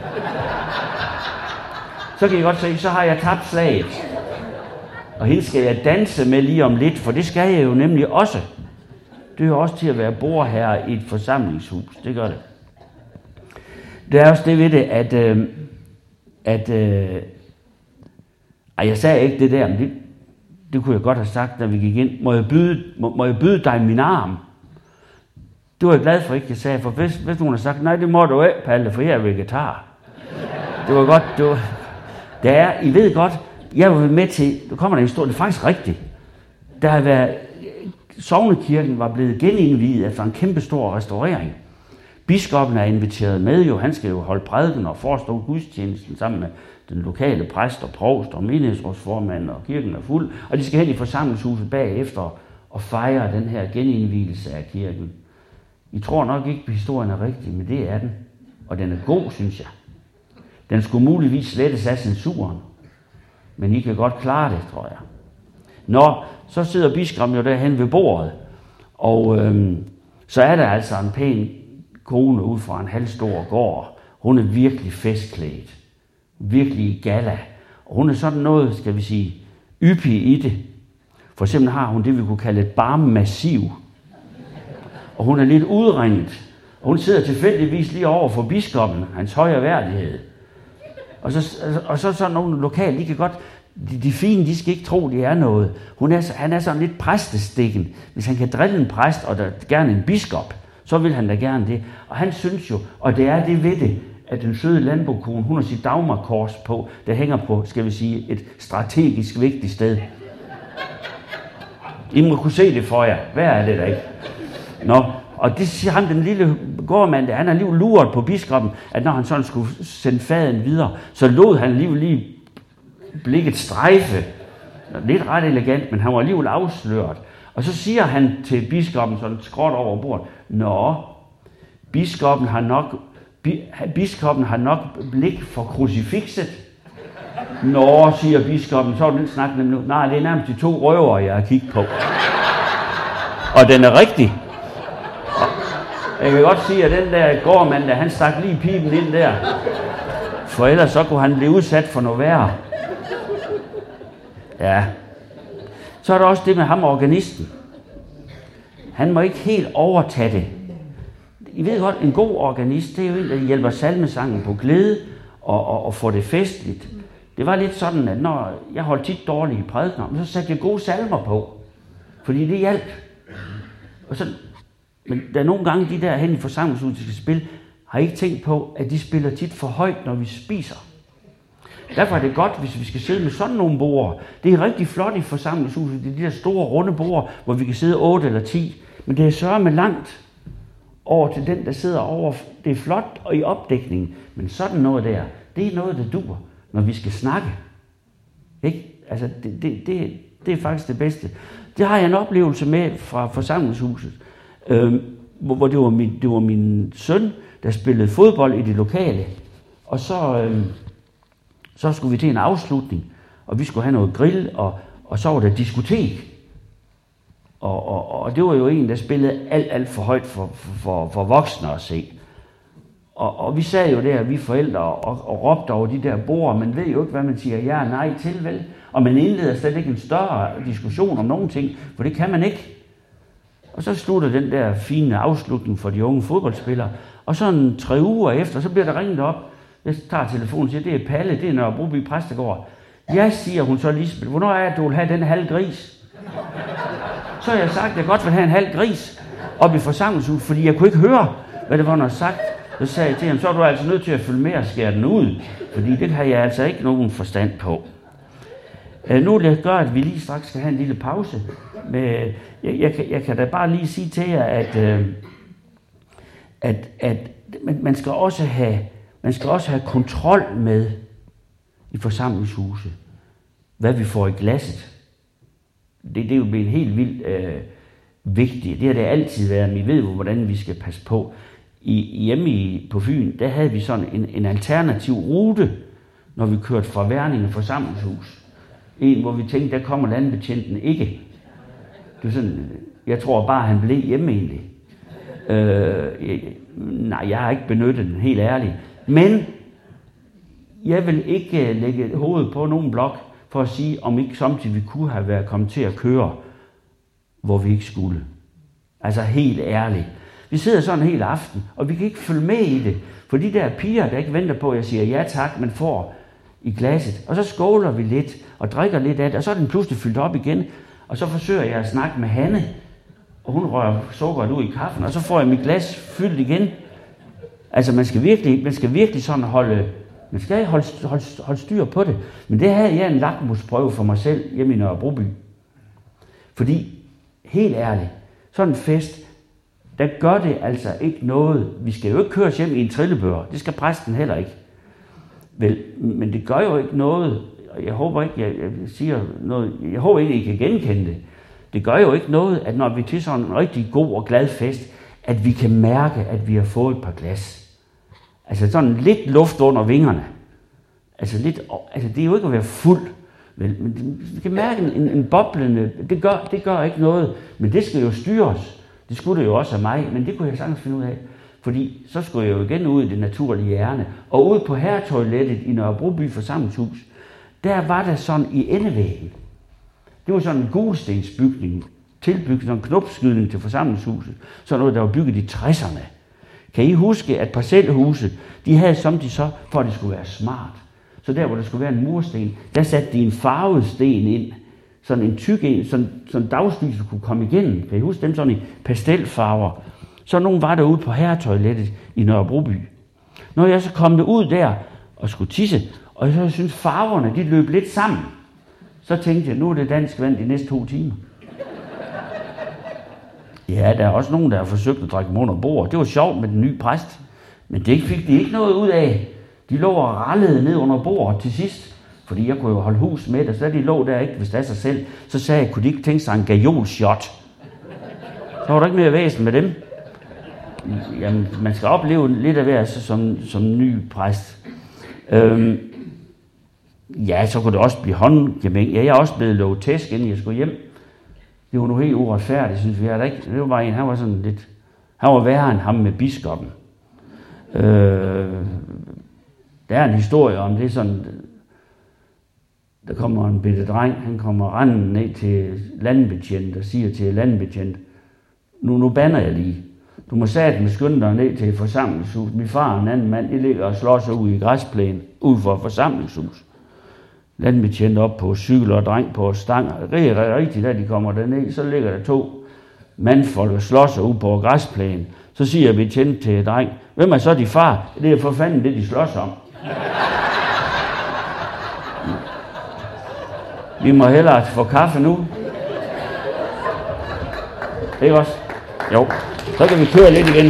Så kan I godt se, så har jeg tabt slaget. Og hende skal jeg danse med lige om lidt, for det skal jeg jo nemlig også. Det er jo også til at være bordherre i et forsamlingshus. Det gør det. Det er også det ved det, at... Øh, at øh, ej, jeg sagde ikke det der, men det, det kunne jeg godt have sagt, da vi gik ind. Må jeg byde, må, må jeg byde dig min arm? Det var jeg glad for, ikke jeg sagde, for hvis, hvis nogen har sagt, nej, det må du ikke, Palle, for jeg er vegetar. Det var godt, det var... Der er, I ved godt, jeg var med til, der kommer der en historie, det er faktisk rigtigt. Der har været, sognekirken var blevet genindviet efter en kæmpe stor restaurering. Biskoppen er inviteret med jo, han skal jo holde prædiken og forestå gudstjenesten sammen med den lokale præst og provst og menighedsrådsformand, og kirken er fuld. Og de skal hen i forsamlingshuset bagefter og fejre den her genindvielse af kirken. I tror nok ikke, at historien er rigtig, men det er den. Og den er god, synes jeg. Den skulle muligvis slettes af censuren. Men I kan godt klare det, tror jeg. Nå, så sidder biskoppen jo derhen ved bordet. Og øhm, så er der altså en pæn kone ud fra en halvstor gård. Hun er virkelig festklædt. Virkelig i gala. Og hun er sådan noget, skal vi sige, yppig i det. For eksempel har hun det, vi kunne kalde et barmmassiv. Og hun er lidt udringet. Og hun sidder tilfældigvis lige over for biskoppen, hans højre værdighed. Og så, og så sådan nogle lokale, de kan godt, de, de fine, de skal ikke tro, det er noget. Hun er, han er sådan lidt præstestikken. Hvis han kan drille en præst, og der gerne en biskop, så vil han da gerne det. Og han synes jo, og det er det ved det, at den søde landbokone, hun har sit dagmarkors på, der hænger på, skal vi sige, et strategisk vigtigt sted. I må kunne se det for jer. Hvad er det der ikke? Nå, og det siger ham, den lille gårdmand, der han har lige luret på biskoppen, at når han sådan skulle sende faden videre, så lod han lige lige blikket strejfe. Lidt ret elegant, men han var alligevel afsløret. Og så siger han til biskoppen sådan skråt over bordet, nå, biskoppen har nok, bi, biskoppen har nok blik for krucifixet. Nå, siger biskoppen, så er den snak nemlig, nej, det er nærmest de to røvere, jeg har kigget på. Og den er rigtig. Jeg kan godt sige, at den der gårdmand, der han stak lige piben ind der. For ellers så kunne han blive udsat for noget værre. Ja. Så er der også det med ham, organisten. Han må ikke helt overtage det. I ved godt, en god organist, det er jo en, der hjælper salmesangen på glæde og, og, og får det festligt. Det var lidt sådan, at når jeg holdt tit dårlige prædikener, så satte jeg gode salmer på. Fordi det hjalp. Og så, men der er nogle gange, de der hen i forsamlingshuset skal spille, har ikke tænkt på, at de spiller tit for højt, når vi spiser. Derfor er det godt, hvis vi skal sidde med sådan nogle borde. Det er rigtig flot i forsamlingshuset. Det er de der store runde borde, hvor vi kan sidde otte eller ti. Men det er sørme langt over til den, der sidder over. Det er flot og i opdækningen. Men sådan noget der, det er noget, der duer, når vi skal snakke. Ikke? Altså, det, det, det, det er faktisk det bedste. Det har jeg en oplevelse med fra forsamlingshuset. Øhm, hvor, hvor det, var min, det var min søn, der spillede fodbold i det lokale. Og så, øh, så skulle vi til en afslutning, og vi skulle have noget grill, og, og så var der diskotek. Og, og, og det var jo en, der spillede alt, alt for højt for, for, for voksne at se. Og, og vi sad jo der, vi forældre, og, og råbte over de der bord. Man ved jo ikke, hvad man siger ja og nej til, vel? Og man indleder slet ikke en større diskussion om nogen ting, for det kan man ikke. Og så slutter den der fine afslutning for de unge fodboldspillere. Og så en tre uger efter, så bliver der ringet op. Jeg tager telefonen og siger, det er Palle, det er Nørre Broby Præstegård. Ja, siger hun så Lisbeth, hvornår er det, du vil have den halv gris? Så har jeg sagt, at jeg godt vil have en halv gris op i forsamlingshuset, fordi jeg kunne ikke høre, hvad det var, hun havde sagt. Så sagde jeg til ham, så er du altså nødt til at følge med og skære den ud, fordi det har jeg altså ikke nogen forstand på. Uh, nu vil jeg gøre, at vi lige straks skal have en lille pause. Men jeg, jeg, kan, jeg kan da bare lige sige til jer, at, uh, at, at man, man, skal også have, man skal også have kontrol med i forsamlingshuset, hvad vi får i glasset. Det, det er jo blevet helt vildt uh, vigtigt. Det har det altid været, men vi ved jo, hvordan vi skal passe på. I, hjemme i, på Fyn, der havde vi sådan en, en alternativ rute, når vi kørte fra Verninge forsamlingshus. En, hvor vi tænkte, der kommer landbetjenten ikke. Det var sådan, jeg tror bare, han blev hjemme egentlig. Øh, jeg, nej, jeg har ikke benyttet den, helt ærligt. Men jeg vil ikke lægge hovedet på nogen blok, for at sige, om ikke samtidig vi kunne have været kommet til at køre, hvor vi ikke skulle. Altså helt ærligt. Vi sidder sådan en hel aften, og vi kan ikke følge med i det. For de der piger, der ikke venter på, at jeg siger ja tak, men får i glasset. Og så skåler vi lidt og drikker lidt af det, og så er den pludselig fyldt op igen. Og så forsøger jeg at snakke med Hanne, og hun rører sukkeret ud i kaffen, og så får jeg mit glas fyldt igen. Altså man skal virkelig, man skal virkelig sådan holde, man skal holde, holde, holde styr på det. Men det havde jeg en lakmusprøve for mig selv hjemme i Nørre Broby. Fordi, helt ærligt, sådan en fest, der gør det altså ikke noget. Vi skal jo ikke køres hjem i en trillebør. Det skal præsten heller ikke. Vel, men det gør jo ikke noget. Jeg håber ikke, jeg, jeg siger noget. Jeg håber ikke, I kan genkende det. Det gør jo ikke noget, at når vi er til sådan en rigtig god og glad fest, at vi kan mærke, at vi har fået et par glas. Altså sådan lidt luft under vingerne. Altså lidt, altså det er jo ikke at være fuld. Vel, men vi kan mærke en, en boblende. Det gør, det gør ikke noget. Men det skal jo styres. Det skulle det jo også af mig, men det kunne jeg sagtens finde ud af. Fordi så skulle jeg jo igen ud i det naturlige hjerne. Og ude på herretoilettet i Nørre Broby forsamlingshus, der var der sådan i endevæggen. Det var sådan en gulstensbygning, tilbygget sådan en knopskydning til forsamlingshuset. Sådan noget, der var bygget i tresserne. Kan I huske, at parcelhuse, de havde samtidig så, for at det skulle være smart. Så der, hvor der skulle være en mursten, der satte de en farvet sten ind. Sådan en tyk en, sådan, sådan dagslyset kunne komme igennem. Kan I huske dem sådan i pastelfarver? Så nogen var derude på herretoilettet i Nørre Broby. Når jeg så kom ud der og skulle tisse, og så synes farverne, de løb lidt sammen. Så tænkte jeg, nu er det dansk vand de næste to timer. Ja, der er også nogen, der har forsøgt at drikke dem under bordet. Det var sjovt med den nye præst. Men det fik de ikke noget ud af. De lå og rallede ned under bordet til sidst. Fordi jeg kunne jo holde hus med det, så de lå der ikke, hvis det er sig selv. Så sagde jeg, kunne de ikke tænke sig en gajolshot? Så var der ikke mere væsen med dem. Jamen, man skal opleve lidt af hver som, som ny præst. Øhm, ja, så kunne det også blive håndgemæng. Ja, jeg er også blevet lovet tæsk, inden jeg skulle hjem. Det var nu helt uretfærdigt, synes vi. Ikke. Det var bare en, han var sådan lidt... Han var værre end ham med biskoppen. Øh, der er en historie om det sådan... Der kommer en bitte dreng, han kommer rendende ned til landbetjent og siger til landbetjent, nu, nu bander jeg lige. Du må satme skynde dig ned til et forsamlingshus. Min far og en anden mand, de ligger og slår sig ud i græsplænen, ud for et forsamlingshus. Landbetjent op på cykel og dreng på stanger. Det er rigtigt, da de kommer derned, så ligger der to mandfolk og slår sig ud på græsplænen. Så siger betjent til dreng, hvem er så de far? Det er for fanden det, de slås om. Vi må hellere få kaffe nu. Ikke også? Jo. Så kan vi køre lidt igen.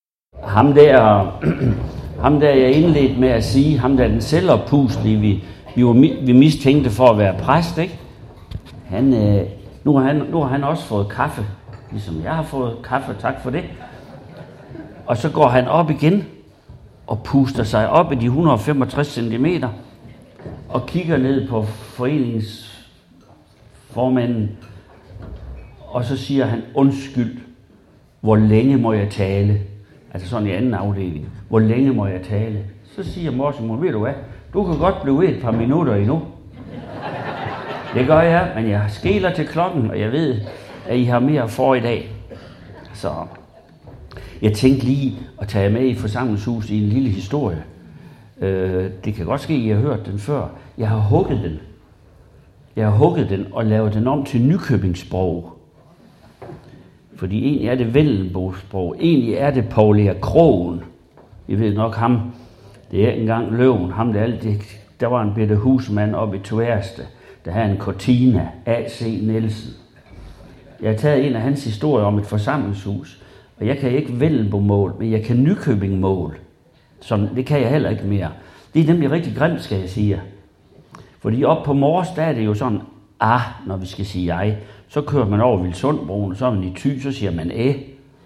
Ham der, ham der jeg indledte med at sige, ham der den selvopuslige, vi, vi, var, vi mistænkte for at være præst, ikke? Han, øh, nu, har han, nu har han også fået kaffe, ligesom jeg har fået kaffe, tak for det. Og så går han op igen og puster sig op i de et hundrede og femogtres centimeter og kigger ned på foreningsformanden, og så siger han, undskyld, hvor længe må jeg tale? Altså sådan i anden afdeling. Hvor længe må jeg tale? Så siger Morsimon, ved du hvad, du kan godt blive et par minutter endnu. Det gør jeg, men jeg skeler til klokken, og jeg ved, at I har mere for i dag. Så jeg tænkte lige at tage med i forsamlingshuset i en lille historie. Øh, det kan godt ske, at I har hørt den før. Jeg har hugget den. Jeg har hugget den og lavet den om til Nykøbingssprog. Fordi egentlig er det Vendelbosprog. Egentlig er det Poul Erik Krogen. I ved nok ham. Det er ikke engang løven. Ham der altid. Der var en bitte husmand oppe i Tværste. Der havde en Cortina. A C Nielsen. Jeg har taget en af hans historier om et forsamlingshus. Og jeg kan ikke Vendelbomål, men jeg kan Nykøbingmål. Som, det kan jeg heller ikke mere. Det er nemlig rigtig grimt, skal jeg sige. Fordi op på Mors, der er det jo sådan, ah, når vi skal sige jeg. Så kører man over Vilsundbroen, så er man i Thy, så siger man æ.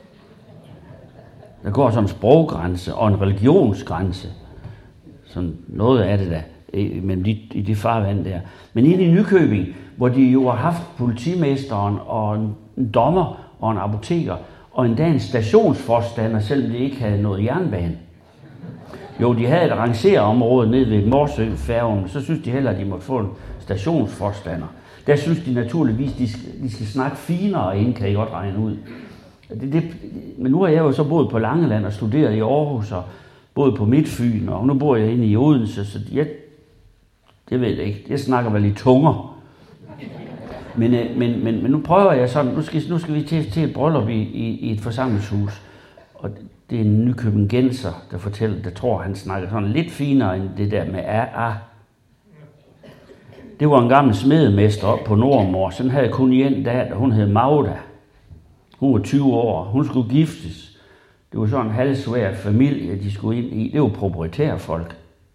Der går sådan en sproggrænse og en religionsgrænse. Sådan noget af det der, men i det farvand der. Men inde i Nykøbing, hvor de jo har haft politimesteren og en dommer og en apoteker, og endda en stationsforstander, selvom de ikke havde noget jernbane. Jo, de havde et rangerområde nede ved Morsø-færgen, så synes de heller, at de måtte få en stationsforstander. Der synes de naturligvis, de skal, de skal snakke finere ind, kan I godt regne ud. Det, det, men nu har jeg jo så boet på Langeland og studeret i Aarhus, og boet på Midtfyn, og nu bor jeg inde i Odense, så jeg, det ved jeg ikke. Jeg snakker vel i tunger. Men, men, men, men nu prøver jeg sådan, nu skal, nu skal vi til, til et bryllup i, i, i et forsamlingshus, og det er en nykøbingenser, der fortæller, der tror, han snakker sådan lidt finere end det der med a, a. Det var en gammel smedemester op på Nordmor. Sådan havde kun en datter, hun hed Magda. Hun var tyve år, hun skulle giftes. Det var sådan en halvsvær familie, de skulle ind i. Det var proprietære folk.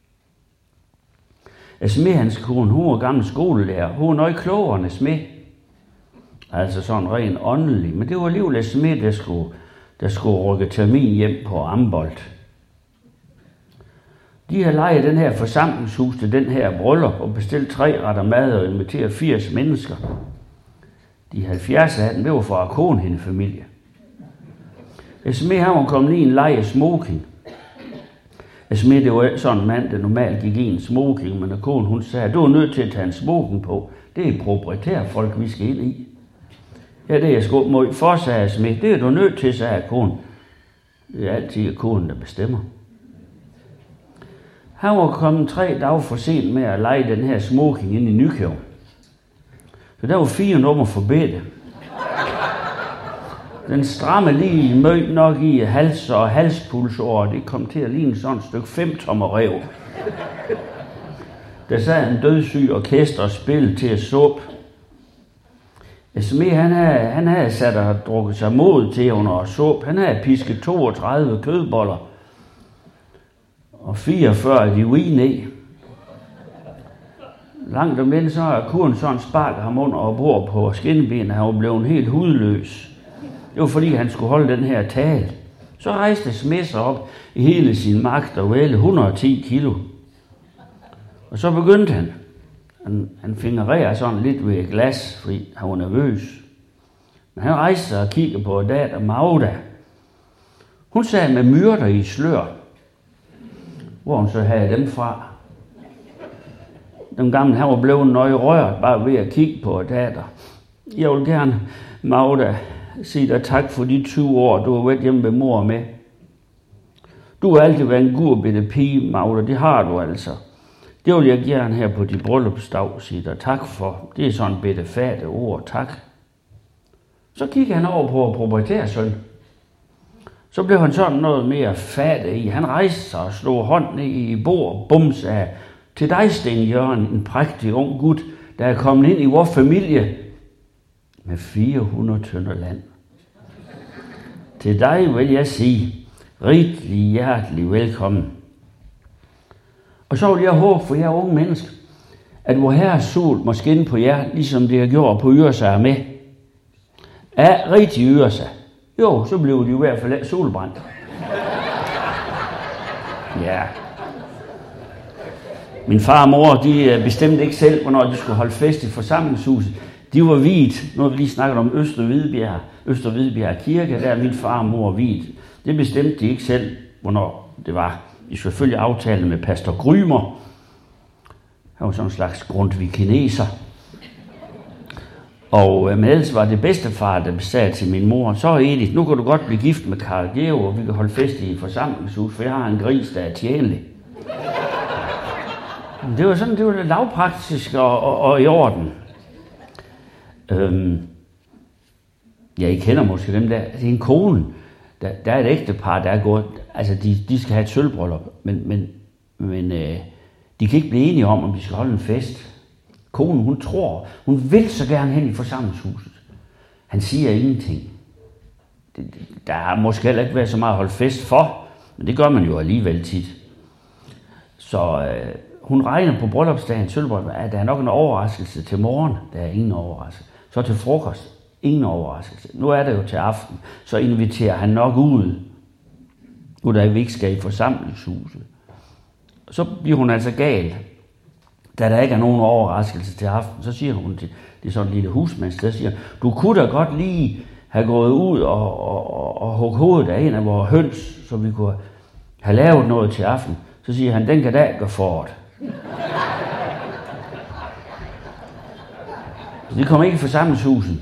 Smed, hans kone, hun var gammel skolelærer. Hun var noget klogere end Smed. Altså sådan ren åndelig. Men det var alligevel Smed, der skulle, der skulle rykke termin hjem på Ambolt. De har lejet den her forsamlingshus til den her bryllup og bestilt tre retter mad og inviteret firs mennesker. De halvfjerds af dem, det var fra konen hendes familie. Smed, han var kommet i en leje smoking. Smed, det var sådan en mand, der normalt gik i en smoking, men konen, hun sagde, du er nødt til at tage en smoking på. Det er proprietære folk, vi skal ind i. Ja, det er jeg sgu mod for, sagde Smed. Det er du nødt til, sagde konen. Det er altid konen, der bestemmer. Han var kommet tre dage for sent med at lege den her smoking ind i Nykøbing. Så der var fire nummer for bedre. Den stramme lige møg nok i hals og halspulsår. Det kom til at ligne sådan et stykke femtommer rev. Der sad en dødssyg orkester og spillede til at suppe. Smed, han havde, han havde sat og drukket sig mod til under at suppe. Han havde pisket toogtredive kødboller. Og fireogfyrre af de vine. Langt om den, så har kuren sådan sparket ham under og bord på skinneben, han var blevet helt hudløs. Det var fordi, han skulle holde den her tale. Så rejste Smed sig op i hele sin magt og vælge et hundrede og ti kilo. Og så begyndte han. Han, han fingererede sådan lidt ved et glas, fordi han var nervøs. Men han rejste sig og kiggede på datter Magda. Hun sad med myrder i slør. Hvor hun så havde dem fra. Den gamle, han var blevet nøje rørt, bare ved at kigge på datter. Jeg vil gerne, Magda, sige dig tak for de tyve år, du har været hjemme med mor med. Du har altid været en god bitte pige, Magda, det har du altså. Det vil jeg gerne her på dit bryllupsdag sige dig tak for. Det er sådan en bitte fate ord, tak. Så kiggede han over på proprietærsøn. Så blev han sådan noget mere fat i. Han rejste sig og slog hånden i bord og bums af. Til dig, Sten Jørgen, en prægtig ung gut, der er kommet ind i vores familie med fire hundrede tønder land. Til dig vil jeg sige, rigtig hjertelig velkommen. Og så vil jeg håbe, for jeg er unge menneske, at vor Herres sol må skinne på jer, ligesom det har gjort på Yrsa med. Ja, rigtig Yrsa. Jo, så blev de i hvert fald solbrændt. Ja. Min far og mor, de bestemte ikke selv, hvornår de skulle holde fest i forsamlingshuset. De var viet. Nu har vi lige snakket om Øster Hvidbjerg, Øster Hvidbjerg Kirke, der er min far og mor viet. Det bestemte de ikke selv, hvornår det var. De skulle selvfølgelig aftale med pastor Grymer. Han var sådan en slags grundtvig-kineser. Og men ellers var det bedstefar, der sagde til min mor, så Edith, nu kan du godt blive gift med Karl Georg, og vi kan holde fest i forsamlingshus, for jeg har en gris, der er tjenlig. Det var sådan, det var lavpraktisk og, og, og i orden. Øhm, ja, I kender måske dem der. Det er en kone. Der, der er et ægtepar, der er gået. Altså, de, de skal have et sølvbryllup, men, men, men øh, de kan ikke blive enige om, om de skal holde en fest. Konen, hun tror, hun vil så gerne hen i forsamlingshuset. Han siger ingenting. Det, der har måske heller ikke været så meget at holde fest for, men det gør man jo alligevel tit. Så øh, hun regner på bryllupsdagen, sølvbryllup, at der er nok en overraskelse til morgen. Der er ingen overraskelse. Så til frokost, ingen overraskelse. Nu er det jo til aften, så inviterer han nok ud, nu der vi ikke skal i forsamlingshuset. Så bliver hun altså gal. Da der ikke er nogen overraskelse til aften, så siger hun til det er sådan en lille husmand, der siger, du kunne da godt lige have gået ud og, og, og, og hugget hovedet af en af vores høns, så vi kunne have lavet noget til aften. Så siger han, den kan da gå fort. Så det kommer ikke i forsamlingshuset.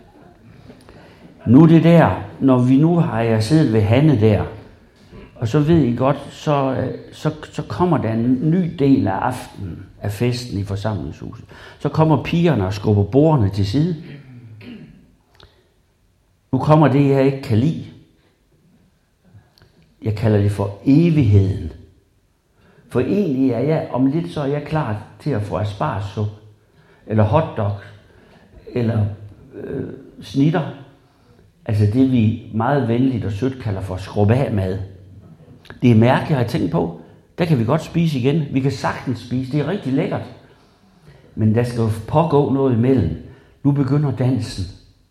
Nu det der, når vi nu har jeg siddet ved Hanne der, og så ved I godt, så, så, så kommer der en ny del af aftenen af festen i forsamlingshuset. Så kommer pigerne og skubber bordene til side. Nu kommer det, jeg ikke kan lide. Jeg kalder det for evigheden. For egentlig er jeg, om lidt så er jeg klar til at få aspargesuppe, eller hotdog, eller øh, snitter. Altså det, vi meget venligt og sødt kalder for skrub af mad. Det er mærkeligt, jeg har tænkt på. Der kan vi godt spise igen. Vi kan sagtens spise. Det er rigtig lækkert. Men der skal jo pågå noget imellem. Nu begynder dansen.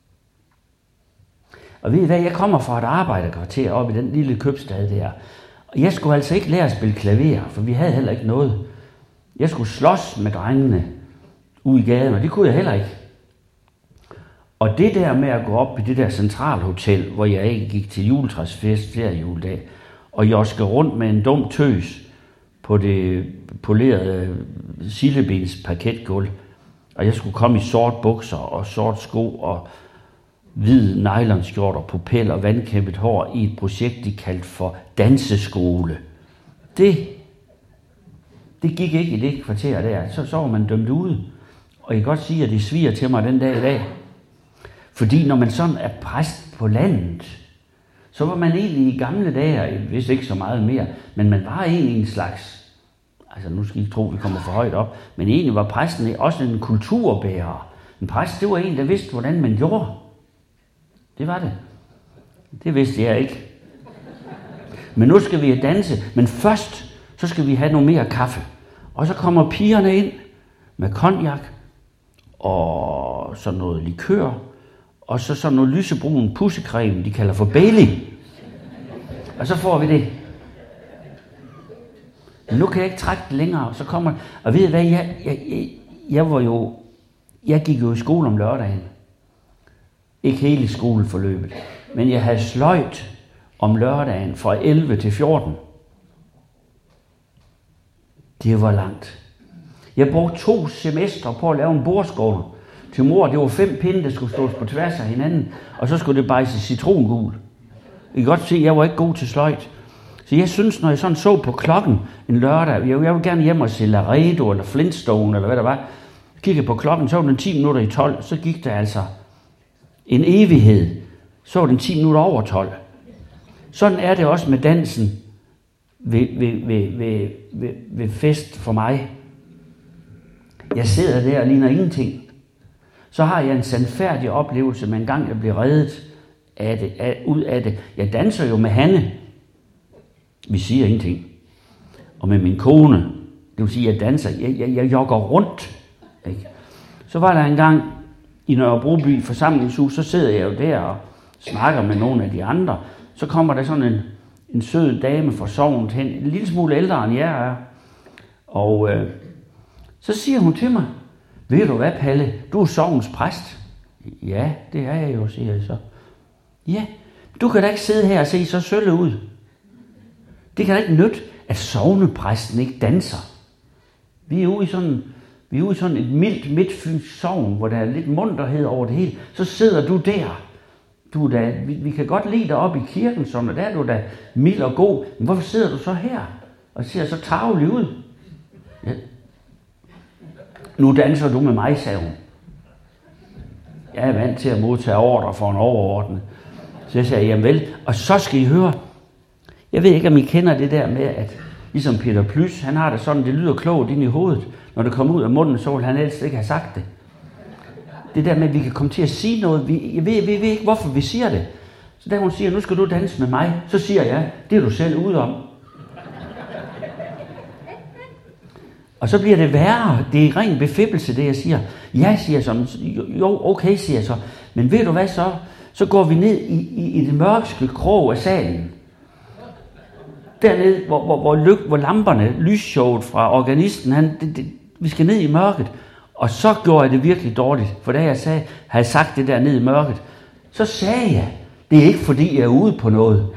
Og ved I hvad? Jeg kommer fra et arbejderkvarter oppe i den lille købstad der. Og jeg skulle altså ikke lære at spille klaver, for vi havde heller ikke noget. Jeg skulle slås med drengene ude i gaden, og det kunne jeg heller ikke. Og det der med at gå op i det der centralhotel, hvor jeg ikke gik til juletræsfest flere juledag, og jeg skal rundt med en dum tøs på det polerede sillebens parketgulv, og jeg skulle komme i sort bukser og sort sko og hvid nylonskjort og propel og vandkæmpet hår i et projekt, de kaldte for danseskole. Det, det gik ikke i det kvarter der. Så, så var man dømt ude. Og jeg kan godt sige, at det sviger til mig den dag i dag. Fordi når man sådan er præst på landet, så var man egentlig i gamle dage, hvis ikke så meget mere, men man var egentlig en slags, altså nu skal I tro, vi kommer for højt op, men egentlig var præsten også en kulturbærer. En præst, det var en, der vidste, hvordan man gjorde. Det var det. Det vidste jeg ikke. Men nu skal vi danse, men først, så skal vi have noget mere kaffe. Og så kommer pigerne ind med cognac og sådan noget likør, og så sådan noget lysebrun pussecreme, de kalder for Bailey. Og så får vi det. Men nu kan jeg ikke trække det længere, så kommer... Og ved I hvad, jeg, jeg, jeg, jeg var jo... Jeg gik jo i skole om lørdagen. Ikke hele skoleforløbet. Men jeg havde sløjt om lørdagen fra elleve til fjorten. Det var langt. Jeg brugte to semestre på at lave en bordskål til mor. Det var fem pinde, der skulle stås på tværs af hinanden, og så skulle det bejse citrongul. I kan godt se, at jeg var ikke god til sløjt. Så jeg synes, når jeg sådan så på klokken en lørdag, jeg vil gerne hjem og se Laredo eller Flintstone, eller hvad der var, så kiggede på klokken, så var den ti minutter i tolv, så gik der altså en evighed. Så var den ti minutter over tolv. Sådan er det også med dansen ved, ved, ved, ved, ved, ved fest for mig. Jeg sidder der og ligner ingenting. Så har jeg en sandfærdig oplevelse med en gang, jeg bliver reddet af det, af, ud af det. Jeg danser jo med Hanne. Vi siger ingenting. Og med min kone, Det vil sige, at jeg danser. Jeg, jeg, jeg jogger rundt. Ikke? Så var der engang i Nørrebroby forsamlingshus, så sidder jeg jo der og snakker med nogle af de andre. Så kommer der sådan en, en sød dame fra sognet hen, en lille smule ældre end jeg er. Og øh, så siger hun til mig, ved du hvad, Palle, du er sognets præst. Ja, det er jeg jo, siger jeg så. Ja, du kan da ikke sidde her og se så sølle ud. Det kan da ikke nytte, at sognepræsten ikke danser. Vi er ude i sådan, vi er ude i sådan et mildt midtfynsk sogn, hvor der er lidt munterhed over det hele. Så sidder du der. Du er da, vi, vi kan godt lide dig op i kirken, sådan, og der er du da mild og god. Men hvorfor sidder du så her og ser så tarvelig ud? Ja. Nu danser du med mig, sagde hun. Jeg er vant til at modtage ordre for en overordnet. Så jeg sagde, jamen vel, og så skal I høre. Jeg ved ikke, om I kender det der med, at ligesom Peter Plys, han har det sådan, det lyder klogt ind i hovedet. Når det kommer ud af munden, så vil han helst ikke have sagt det. Det der med, at vi kan komme til at sige noget, vi, jeg, ved, jeg ved ikke, hvorfor vi siger det. Så da hun siger, nu skal du danse med mig, så siger jeg, det er du selv ude om. Og så bliver det værre. Det er ren befippelse, det jeg siger. Jeg siger så, jo, okay, siger jeg så. Men ved du hvad så? Så går vi ned i, i, i det mørkske krog af salen. Dernede, hvor, hvor, hvor, lyk, hvor lamperne, lysshowet fra organisten, han, det, det, vi skal ned i mørket. Og så gjorde jeg det virkelig dårligt. For da jeg sagde, havde sagt det der ned i mørket, så sagde jeg, det er ikke fordi jeg er ude på noget.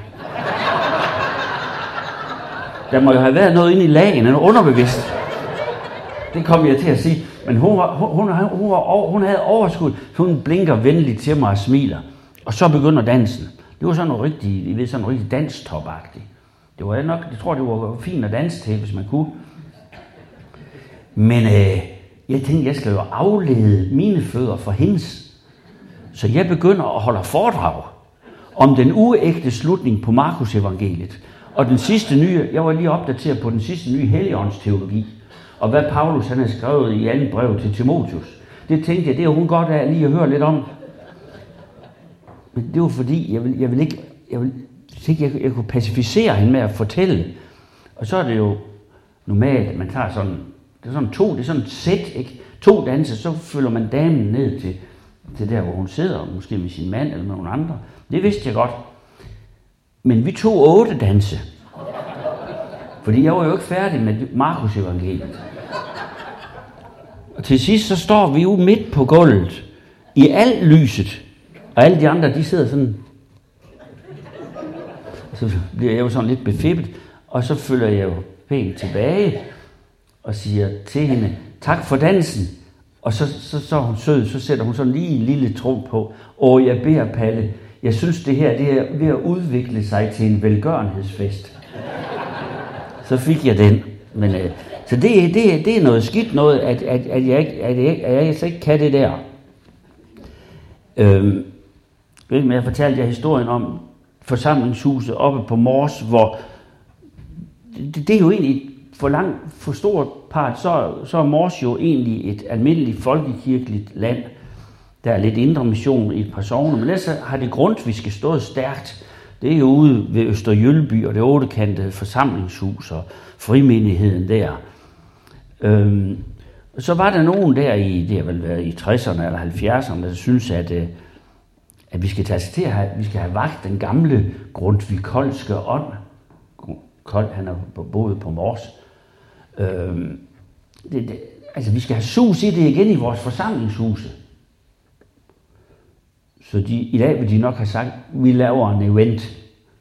Der må jo have været noget inde i lagene, noget underbevidst. Det kom jeg til at sige. Men hun, var, hun, hun, hun, var, hun havde overskud, så hun blinker venligt til mig og smiler. Og så begynder dansen. Det var sådan noget rigtig, I ved, sådan noget rigtig danstopagtigt. Det var nok, jeg tror, det var fint at danse til, hvis man kunne. Men øh, jeg tænkte, jeg skal jo aflede mine fødder fra hendes. Så jeg begynder at holde foredrag om den uægte slutning på Markus evangeliet. Og den sidste nye, jeg var lige opdateret på den sidste nye helligåndsteologi. Og hvad Paulus han har skrevet i andet brev til Timotheus. Det tænkte jeg, det er hun godt af lige at høre lidt om. Men det var fordi, jeg vil, jeg vil ikke, jeg vil, jeg, jeg, jeg kunne pacificere hende med at fortælle. Og så er det jo normalt, at man tager sådan, det er sådan to, det er sådan et sæt, ikke? To danser, så følger man damen ned til, til der, hvor hun sidder, måske med sin mand eller med nogle andre. Det vidste jeg godt. Men vi tog otte danse. Fordi jeg var jo ikke færdig med Markus evangeliet. Og til sidst så står vi jo midt på gulvet, i alt lyset, og alle de andre, de sidder sådan. Så bliver jeg jo sådan lidt befippet, og så følger jeg jo pænt tilbage, og siger til hende, tak for dansen. Og så, så, så er hun sød, så sætter hun sådan lige en lille trum på, og jeg beder Palle, jeg synes det her, det er ved at udvikle sig til en velgørenhedsfest. Så fik jeg den. Men, øh, så det, det, det er noget skidt noget, at, at, at, jeg, at, jeg, at jeg altså ikke kan det der. Øhm, men jeg fortalte jer historien om forsamlingshuset oppe på Mors, hvor det, det er jo egentlig for langt, for stort part, så, så er Mors jo egentlig et almindeligt folkekirkeligt land. Der er lidt indre mission i et par sogne, men ellers har det Grundtvigske stået stærkt. Det er jo ude ved Østerjylby og det ottekantede forsamlingshus og frimenigheden der. Øhm, så var der nogen der i, det har vel været i tresserne eller halvfjerdserne, der synes, at, at vi skal tage til at have, vi skal have vagt den gamle grundtvig-koldske ånd. Kold, han er boet på Mors. Øhm, det, det, altså vi skal have sus i det igen i vores forsamlingshuse. Så de, i dag vil de nok have sagt, vi laver en event.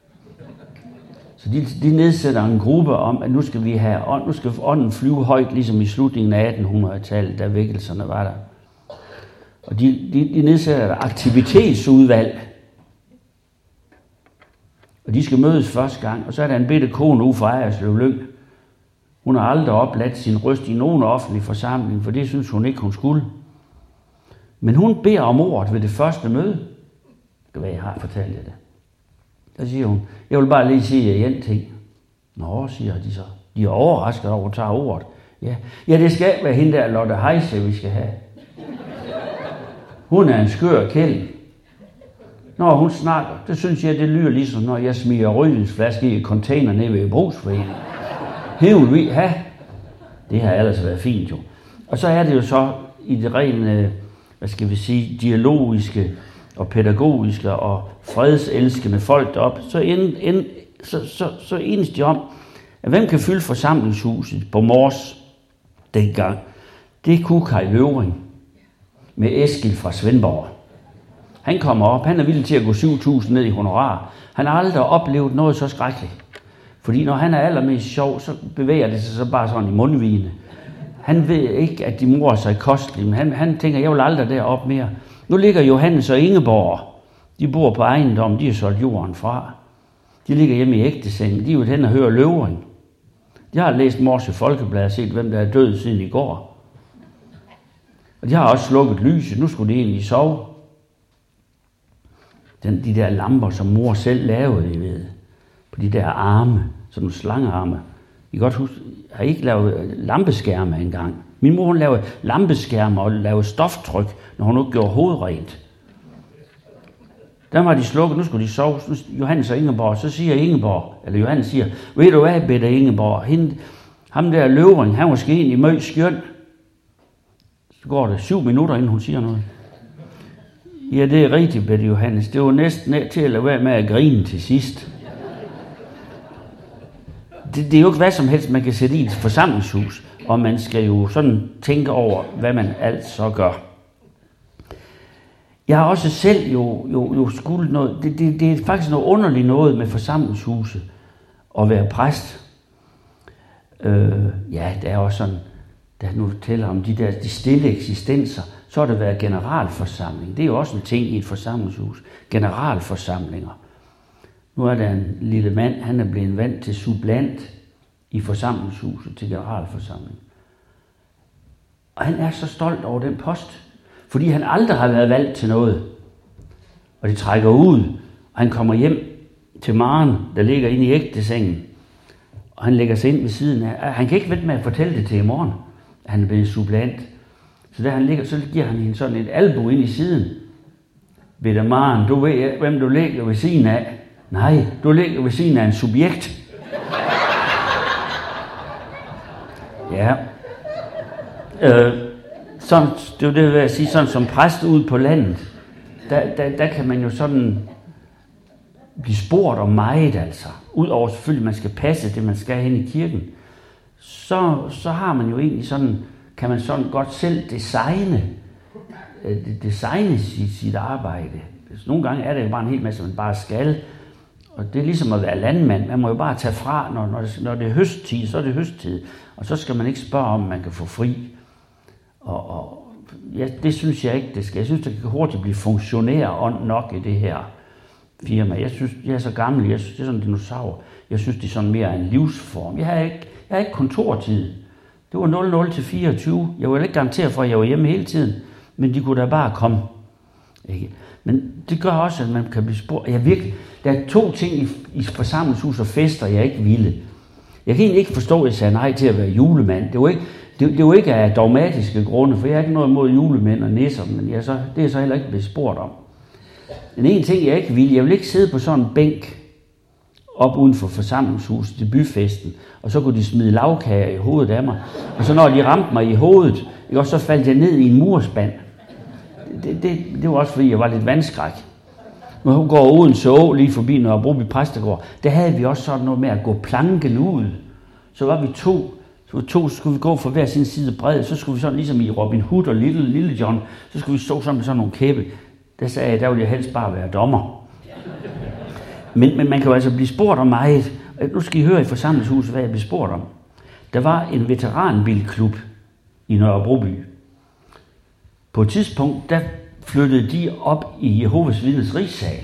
Så de, de nedsætter en gruppe om, at nu skal vi have ånd, nu skal ånden flyve højt, ligesom i slutningen af attenhundredetallet, da vækkelserne var der. Og de, de, de nedsætter et aktivitetsudvalg. Og de skal mødes første gang, og så er der en bitte kone ude fra Ejerslev Lyng. Hun har aldrig opladt sin røst i nogen offentlig forsamling, for det synes hun ikke, hun skulle. Men hun beder om ordet ved det første møde. Det hvad jeg har fortalt jer det. Der siger hun, jeg vil bare lige sige jer en ting. Nå, siger de så. De er overrasket over at tage ordet. Ja, ja det skal være hende der Lotte Heise, vi skal have. Hun er en skør kæld. Når hun snakker, det synes jeg, det lyder ligesom, når jeg smiger rødvinsflaske i container nede ved brugsforeningen. Hævel vi have. Det har ellers været fint jo. Og så er det jo så i det rene, hvad skal vi sige, dialogiske og pædagogiske og fredselskende folk deroppe, så, end, end, så, så, så enes de om, at hvem kan fylde forsamlingshuset på Mors dengang? Det kunne Kai Løvring med Eskil fra Svendborg. Han kommer op, han er villig til at gå syv tusind ned i honorar. Han har aldrig oplevet noget så skrækkeligt. Fordi når han er allermest sjov, så bevæger det sig så bare sådan i mundvigene. Han ved ikke, at de morer sig kosteligt, men han, han tænker, jeg vil aldrig derop mere. Nu ligger Johannes og Ingeborg. De bor på ejendom, de har solgt jorden fra. De ligger hjemme i ægtesengen, de er jo hen og hører Løvring. De har læst Morse Folkeblad og set, hvem der er død siden i går. Og de har også slukket lyset, nu skulle de egentlig sove. Den, de der lamper, som mor selv lavede, I ved, på de der arme, sådan nogle slangearme. I godt huske, har I ikke lavet lampeskærme engang? Min mor, hun lavede lampeskærme og lavede stoftryk, når hun nu gjorde hovedrent. Der var de slukket, nu skulle de sove, Johannes og Ingeborg. Så siger Ingeborg, eller Johannes siger, ved du hvad, Bette Ingeborg, hende, ham der Løvring, han var måske egentlig møg skøn. Så går det syv minutter, inden hun siger noget. Ja, det er rigtigt, Bette Johannes. Det var næsten ned til at lade være med at grine til sidst. Det, det er jo ikke hvad som helst, man kan sætte i et forsamlingshus, og man skal jo sådan tænke over, hvad man altså gør. Jeg har også selv jo, jo, jo skulle noget, det, det, det er faktisk noget underligt noget med forsamlingshuset at være præst. Øh, ja, det er også sådan, da jeg nu tæller om de der de stille eksistenser, så har det været generalforsamling. Det er jo også en ting i et forsamlingshus. Generalforsamlinger. Nu er der en lille mand, han er blevet valgt til supplant i forsamlingshuset til generalforsamling. Og han er så stolt over den post, fordi han aldrig har været valgt til noget. Og de trækker ud, og han kommer hjem til Maren, der ligger inde i ægtesengen. Og han lægger sig ind ved siden af. Han kan ikke vente med at fortælle det til i morgen, at han er blevet supplant. Så der han ligger, så giver han hende sådan et albu ind i siden. Bette Maren, du ved, hvem du ligger ved siden af. Nej, du ligger ved siden af en subjekt. Ja. Øh, sådan, det er det, jeg vil sige, sådan som præst ude på landet, der, der, der kan man jo sådan blive spurgt om meget, altså. Udover selvfølgelig, man skal passe det, man skal hen i kirken. Så, så har man jo egentlig sådan, kan man sådan godt selv designe, designe sit, sit arbejde. Nogle gange er det jo bare en hel masse, man bare skal. Og det er ligesom at være landmand. Man må jo bare tage fra, når, når, det, når det er høsttid, så er det høsttid. Og så skal man ikke spørge om, man kan få fri. Og, og ja, det synes jeg ikke, det skal. Jeg synes, det kan hurtigt blive funktionærånd nok i det her firma. Jeg synes, jeg er så gammel, jeg synes, det er sådan en dinosaur. Jeg synes, det er sådan mere en livsform. Jeg har ikke, jeg har ikke kontortid. Det var nul nul til fireogtyve. Jeg var ikke garanteret for, at jeg var hjemme hele tiden. Men de kunne da bare komme. Ikke? Men det gør også, at man kan blive spurgt. Jeg virkelig, der er to ting i, i forsamlingshus og fester, jeg ikke ville. Jeg kan egentlig ikke forstå, at jeg sagde nej til at være julemand. Det var ikke, det, det var ikke af dogmatiske grunde, for jeg har ikke noget imod julemænd og nisser, men jeg så, det er jeg så heller ikke blevet spurgt om. Den ene ting, jeg ikke ville, jeg ville ikke sidde på sådan en bænk op uden for forsamlingshuset til byfesten, og så kunne de smide lavkager i hovedet af mig. Og så når de ramte mig i hovedet, ikke, så faldt jeg ned i en murspand. Det, det, det var også fordi, jeg var lidt vandskræk. Når hun går Odense Å lige forbi Nørrebro Præstegård, der havde vi også sådan noget med at gå planken ud. Så var vi to, så var to så skulle vi gå fra hver sin side bred, så skulle vi sådan ligesom i Robin Hood og Lille, Lille John, så skulle vi stå sådan med sådan nogle kæbe. Der sagde jeg, der ville jeg helst bare være dommer. Men, men man kan jo altså blive spurgt om meget. Nu skal I høre i forsamlingshuset, hvad jeg blev spurgt om. Der var en veteranbilklub i Nørrebroby. På et tidspunkt, der flyttede de op i Jehovas Vidnes rigssal,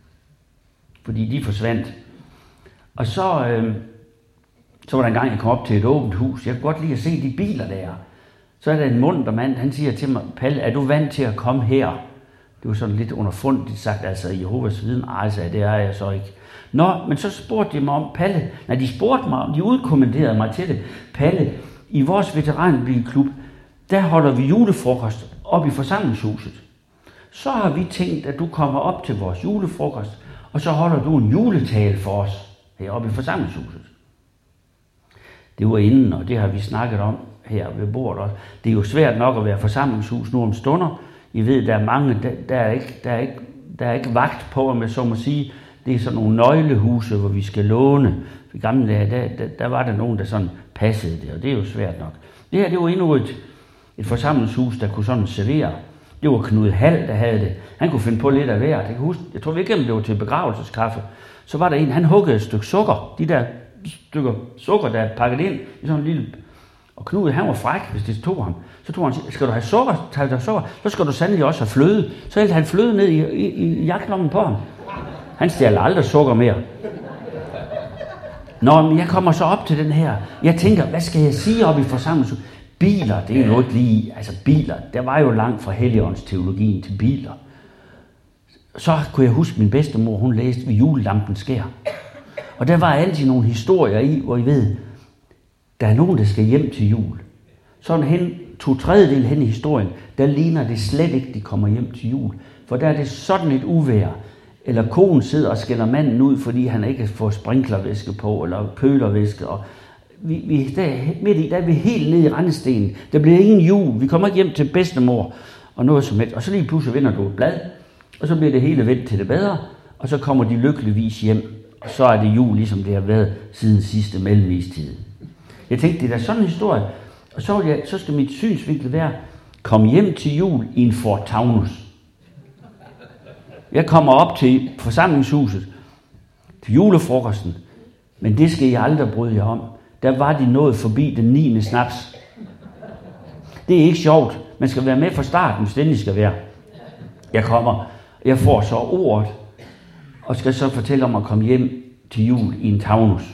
fordi de forsvandt. Og så, øh, så var der en gang, jeg kom op til et åbent hus. Jeg kunne godt lide at se de biler der. Så er der en munter mand, han siger til mig, Palle, er du vant til at komme her? Det var sådan lidt underfundigt sagt, altså Jehovas Vidne. Ej, sagde, det er jeg så ikke. Nå, men så spurgte de mig om, Palle, nej, de spurgte mig om, de udkommenderede mig til det. Palle, i vores veteranbilklub, der holder vi julefrokost op i forsamlingshuset. Så har vi tænkt, at du kommer op til vores julefrokost, og så holder du en juletale for os heroppe i forsamlingshuset. Det var inden, og det har vi snakket om her ved bordet også. Det er jo svært nok at være forsamlingshus nu om stunder. I ved, der er mange, der, der, er, ikke, der, er, ikke, der er ikke vagt på, om jeg så må sige. Det er sådan nogle nøglehuse, hvor vi skal låne. I gamle dage, der, der, der var der nogen, der sådan passede det, og det er jo svært nok. Det her, det var endnu et, et forsamlingshus, der kunne sådan servere. Det var Knud Hald, der havde det. Han kunne finde på lidt af hvert. Jeg kan huske, jeg tror ikke, om det var til begravelseskaffe. Så var der en, han huggede et stykke sukker. De der stykker sukker, der er pakket ind i sådan en lille... Og Knud, han var fræk, hvis det tog ham. Så tog han, skal du have sukker? Tager du sukker? Så skal du sandelig også have fløde. Så hældte han fløde ned i, i, i jagtlommen på ham. Han stjal aldrig sukker mere. Nå, men jeg kommer så op til den her. Jeg tænker, hvad skal jeg sige op i forsamlingshuset? Biler, det er jo ikke lige... Altså biler, der var jo langt fra Helligåndsteologien til biler. Så kunne jeg huske, min bedstemor, hun læste ved Julelampen skær. Og der var altid nogle historier i, hvor I ved, der er nogen, der skal hjem til jul. Sådan hen, to tredjedel hen i historien, der ligner det slet ikke, de kommer hjem til jul. For der er det sådan et uvejr. Eller konen sidder og skælder manden ud, fordi han ikke får sprinklervæske på, eller kølervæske. Og vi, vi, der, midt i, der er vi helt nede i rendestenen. Der bliver ingen jul. Vi kommer ikke hjem til bedstemor og noget som helst. Og så lige pludselig vender du et blad, og så bliver det hele vendt til det bedre. Og så kommer de lykkeligvis hjem, og så er det jul, ligesom det har været siden sidste mellemistid. Jeg tænkte, det er da sådan en historie. Og så, jeg, så skal mit synsvinkel være, kom hjem til jul i en Ford Taunus. Jeg kommer op til forsamlingshuset, til julefrokosten, men det skal I aldrig bryde jer om. Der var de nået forbi den niende snaps. Det er ikke sjovt. Man skal være med fra starten, hvis det skal være. Jeg kommer, jeg får så ordet, og skal så fortælle om at komme hjem til jul i en Taunus.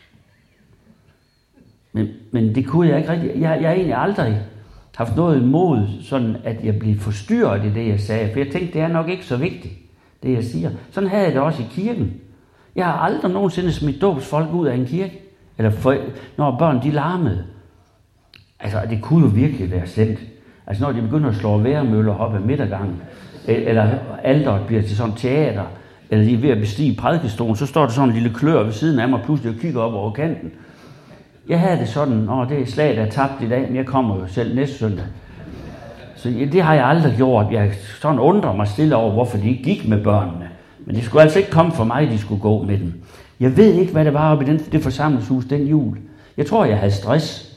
Men, men det kunne jeg ikke rigtig. Jeg, jeg har egentlig aldrig haft noget imod, sådan at jeg blev forstyrret i det, jeg sagde. For jeg tænkte, det er nok ikke så vigtigt, det jeg siger. Sådan havde jeg det også i kirken. Jeg har aldrig nogensinde smidt dåbsfolk ud af en kirke. Eller for, når børn, de larmede. Altså, det kunne jo virkelig være slemt. Altså, når de begynder at slå væremøller op ad midtergangen, eller alteret bliver til sådan teater, eller de er ved at bestige prædikestolen, så står der sådan en lille klør ved siden af mig, pludselig og kigger op over kanten. Jeg havde det sådan, åh, det er slaget, der er tabt i dag, men jeg kommer jo selv næste søndag. Så ja, det har jeg aldrig gjort. Jeg sådan undrer mig stille over, hvorfor de ikke gik med børnene. Men det skulle altså ikke komme for mig, de skulle gå med dem. Jeg ved ikke, hvad det var oppe i den, det forsamlingshus den jul. Jeg tror, jeg havde stress.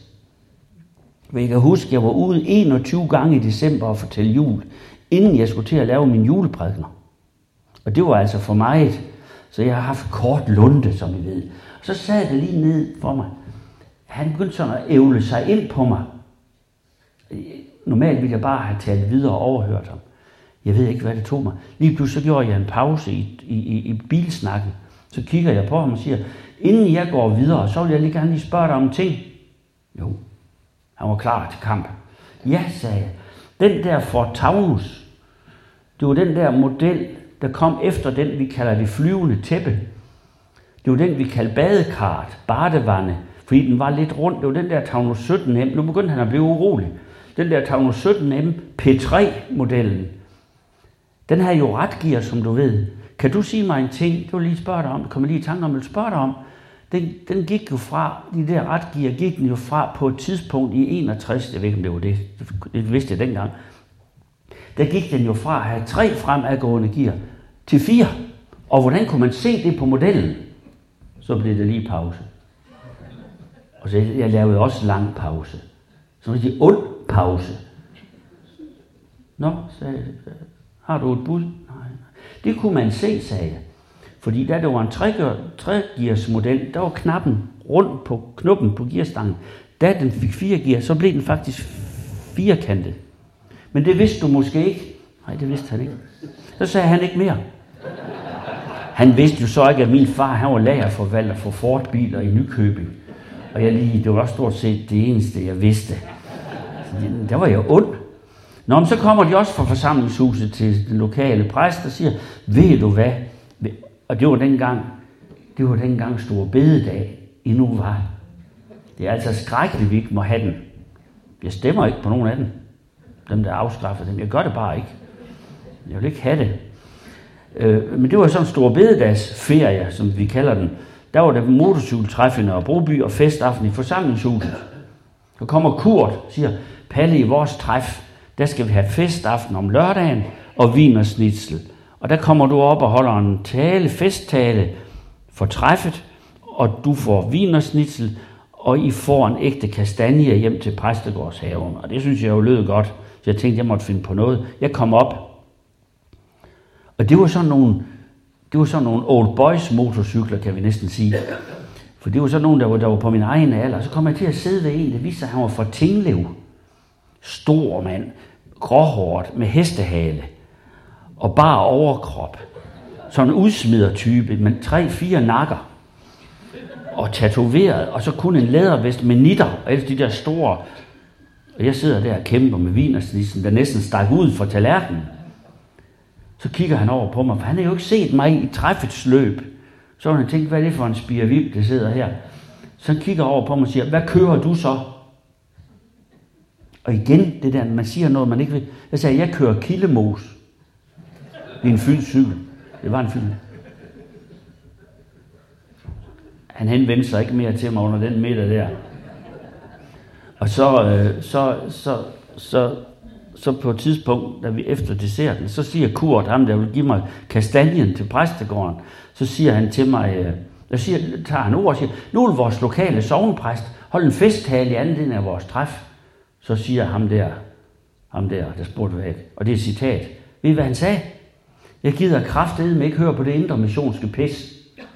Men jeg kan huske, jeg var ude enogtyve gange i december og fortælle jul, inden jeg skulle til at lave mine juleprædikener. Og det var altså for mig. Så jeg har haft kort lunde, som I ved. Og så sad det lige ned for mig. Han begyndte sådan at ævle sig ind på mig. Normalt ville jeg bare have talt videre og overhørt ham. Jeg ved ikke, hvad det tog mig. Lige pludselig så gjorde jeg en pause i, i, i bilsnakken. Så kigger jeg på ham og siger, inden jeg går videre, så vil jeg lige gerne lige spørge dig om en ting. Jo, han var klar til kamp. Ja, sagde jeg. Den der Ford Taunus, det var den der model, der kom efter den, vi kalder det flyvende tæppe. Det var den, vi kalder badekart, badevande, fordi den var lidt rundt. Det var den der Taunus sytten M. Nu begyndte han at blive urolig. Den der Taunus sytten M P tre modellen, den havde jo retgear, som du ved. Kan du sige mig en ting? Det vil lige spørge dig om. Det kommer lige i tanke om, jeg vil spørge dig om. Den, den gik jo fra, de der retgear gik den jo fra på et tidspunkt i enogtres. Jeg ved ikke, om det var det. Det vidste jeg dengang. Der gik den jo fra at have tre fremadgående gear til fire. Og hvordan kunne man se det på modellen? Så blev det lige pause. Og så jeg lavede også lang pause. Så var det ond pause. Nå, sagde jeg. Har du et bud? Nej. Det kunne man se, sagde jeg. Fordi da det var en tre-gears model, der var knappen rundt på knuppen på gearstangen. Da den fik fire gear, så blev den faktisk firekantet. Men det vidste du måske ikke. Nej, det vidste han ikke. Så sagde han ikke mere. Han vidste jo så ikke, at min far, han var lagerforvalter for Ford-biler i Nykøbing. Og jeg lige, det var også stort set det eneste, jeg vidste. Der var jeg ond. Nå, men så kommer de også fra forsamlingshuset til den lokale præst og siger, ved du hvad? Og det var dengang, det var dengang store bededag endnu var. Det er altså skrækkeligt, vi ikke må have den. Jeg stemmer ikke på nogen af dem. Dem, der afskaffer dem. Jeg gør det bare ikke. Jeg vil ikke have det. Øh, men det var sådan en stor bededagsferie, som vi kalder den. Der var der motorcykeltræf i Nørrebroby og festaften i forsamlingshuset. Så kommer Kurt, siger, Palle, i vores træf, der skal vi have festaften om lørdagen og wienersnitzel. Og der kommer du op og holder en tale, festtale for træffet, og du får wienersnitzel, og I får en ægte kastanje hjem til Præstegårdshaven. Og det synes jeg jo lød godt, så jeg tænkte, jeg måtte finde på noget. Jeg kom op, og det var sådan nogle, det var sådan nogle old boys motorcykler, kan vi næsten sige. For det var sådan nogle, der var, der var på min egen alder. Så kom jeg til at sidde ved en, der viste sig, at han var fra Tinglev. Stor mand, gråhåret med hestehale og bare overkrop. Sådan en udsmidertype med tre-fire nakker og tatoveret, og så kun en lædervest med nitter, og ellers de der store. Og jeg sidder der og kæmper med wienersnitzen, der næsten stak ud fra tallerkenen. Så kigger han over på mig, for han har jo ikke set mig i træffets løb. Så har han tænkt, hvad er det for en spirevip, der sidder her? Så han kigger over på mig og siger, hvad kører du så? Og igen, det der, man siger noget, man ikke vil. Jeg sagde, jeg kører Kildemos. Det er en fyldt cykel. Det var en fyldt. Han henvendte sig ikke mere til mig under den middag der. Og så, øh, så, så, så, så på et tidspunkt, da vi efter desserten, så siger Kurt, ham der vil give mig kastanjen til præstegården, så siger han til mig, øh, der siger, tager han ord og siger, nu vil vores lokale sognepræst holde en festtale i anden af vores træf. Så siger ham der, ham der, der spurgte væk, og det er citat. Ved I, hvad han sagde? Jeg gider kraftedeme ikke høre på det indre missionske pis.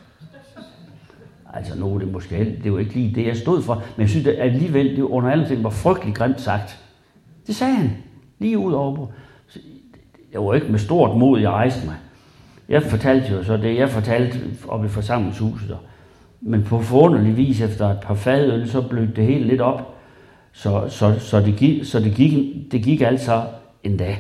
Altså nu det måske, det var ikke lige det, jeg stod for, men jeg synes at alligevel, det under alle ting var frygtelig grimt sagt. Det sagde han, lige ud over. Jeg var ikke med stort mod, jeg rejste mig. Jeg fortalte jo så det, jeg fortalte oppe i forsamlingshuset. Men på forunderlig vis, efter et par fadøl, så blødte det hele lidt op. Så, så, så, det, gik, så det, gik, det gik altså endda.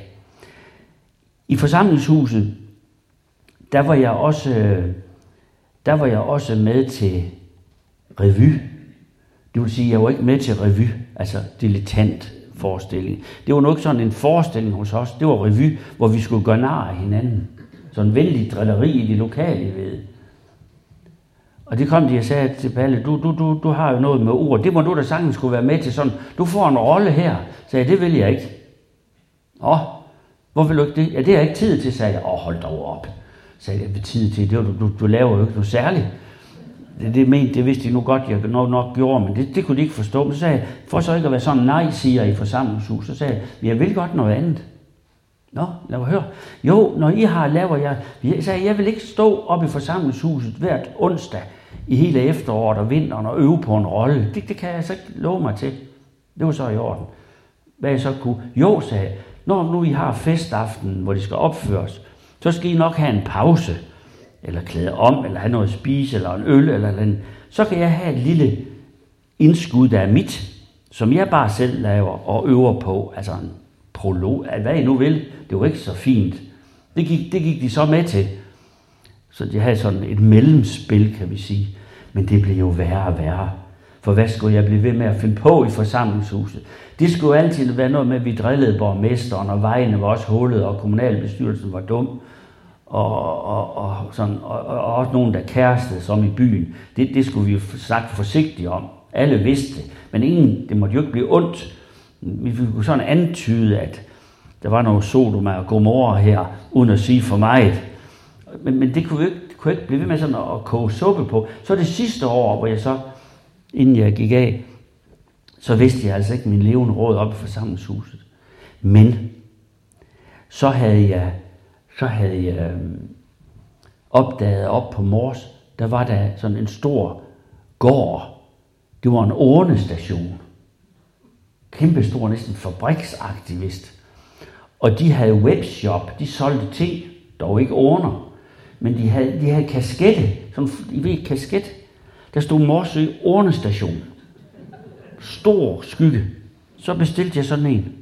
I forsamlingshuset, der var jeg også, der var jeg også med til revy. Det vil sige, jeg var ikke med til revy, altså dilettant forestilling. Det var nok sådan en forestilling hos os. Det var revy, hvor vi skulle gøre nar af hinanden. Sådan en vældig drilleri i de lokale, ved. Og det kom de og sagde til Palle, du, du, du, du har jo noget med ord. Det må du da sagtens skulle være med til sådan. Du får en rolle her. Sagde jeg, det vil jeg ikke. Åh, hvor vil du ikke det? Ja, det har jeg ikke tid til, sagde jeg. Åh, hold dog op. Sagde jeg, det tid til. Det var, du, du laver jo ikke noget særligt. Det, det mente, det vidste de nu godt, jeg nok, nok gjorde, men det, det kunne de ikke forstå. Men så sagde jeg, for så ikke at være sådan nej, siger i forsamlingshus, så sagde jeg, jeg vil godt noget andet. Nå, lad mig høre. Jo, når I har laver jeg, jeg sagde, jeg vil ikke stå op i forsamlingshuset hvert onsdag i hele efteråret og vinteren og øve på en rolle. Det, det kan jeg så ikke love mig til. Det var så i orden. Hvad jeg så kunne? Jo, sagde jeg, når nu I har festaften, hvor de skal opføres, så skal I nok have en pause, eller klæde om, eller have noget at spise, eller en øl, eller en. Så kan jeg have et lille indskud, der er mit, som jeg bare selv laver og øver på. Altså en prolog, hvad I nu vil. Det var ikke så fint. Det gik, det gik de så med til. Så de havde sådan et mellemspil, kan vi sige. Men det blev jo værre og værre. For hvad skulle jeg blive ved med at finde på i forsamlingshuset? Det skulle jo altid være noget med, at vi drillede borgmesteren, og vejene var også hullet, og kommunalbestyrelsen var dum. Og, og, og, sådan, og, og også nogen, der kærestede som i byen. Det, det skulle vi jo sagt forsigtigt om. Alle vidste det. Men ingen, det måtte jo ikke blive ondt. Vi kunne sådan antyde, at der var noget Sodoma og Gomorra her, uden at sige for meget. Men, men det kunne vi ikke, det kunne ikke blive ved med sådan at, at koge suppe på. Så det sidste år, hvor jeg så, inden jeg gik af, så vidste jeg altså ikke min levende råd op i forsamlingshuset. Men så havde jeg, så havde jeg opdaget op på Mors, der var der sådan en stor gård. Det var en ornestation. Kæmpestor, næsten fabriksagtig vist. Og de havde webshop, de solgte ting, dog ikke orner, men de havde, de havde kaskette, sådan, I ved kasket, der stod Morsø ornestation. Stor skygge. Så bestilte jeg sådan en.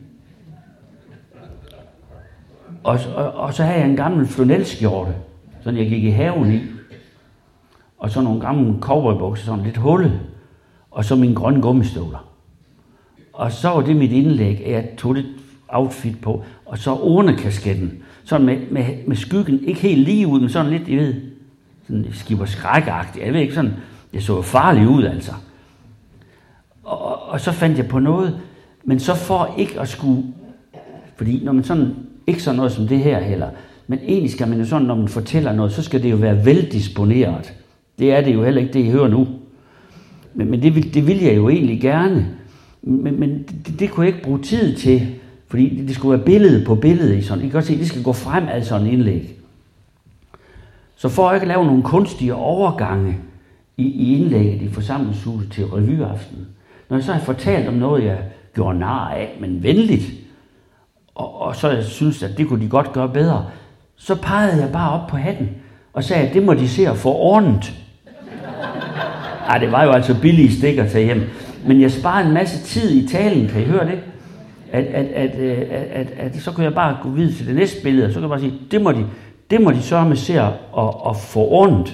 Og, og, og så havde jeg en gammel flanelskjorte, sådan jeg gik i haven i. Og så nogle gamle cowboybukser, sådan lidt hullet. Og så mine grønne gummistøvler. Og så var det mit indlæg, at jeg tog lidt outfit på, og så ornekasketten, sådan med, med, med skyggen, ikke helt lige ud, men sådan lidt, I ved, sådan skipper skrækagtigt, jeg ved ikke, sådan, det så farligt ud, altså. og, og så fandt jeg på noget, men så for ikke at skulle, fordi når man sådan, ikke sådan noget som det her heller, men egentlig skal man jo sådan, når man fortæller noget, så skal det jo være veldisponeret. Det er det jo heller ikke, det I hører nu. Men, men det, vil, det vil jeg jo egentlig gerne. Men, men det, det kunne jeg ikke bruge tid til, fordi det skulle være billede på billede i sådan. I kan godt se, det skal gå frem af sådan en indlæg. Så for at ikke lave nogle kunstige overgange i, i indlægget i forsamlingshuset til revyaften, når jeg så har fortalt om noget, jeg gjorde nar af, men venligt, og, og så jeg synes, at det kunne de godt gøre bedre, så pegede jeg bare op på hatten og sagde, at det må de se at få ordnet. Ej, det var jo altså billige stikker til hjem. Men jeg sparede en masse tid i talen, kan I høre det? At, at, at, at, at, at så kunne jeg bare gå videre til det næste billede, og så kan jeg bare sige, det må de, det må de sørge med se at, at få ordnet.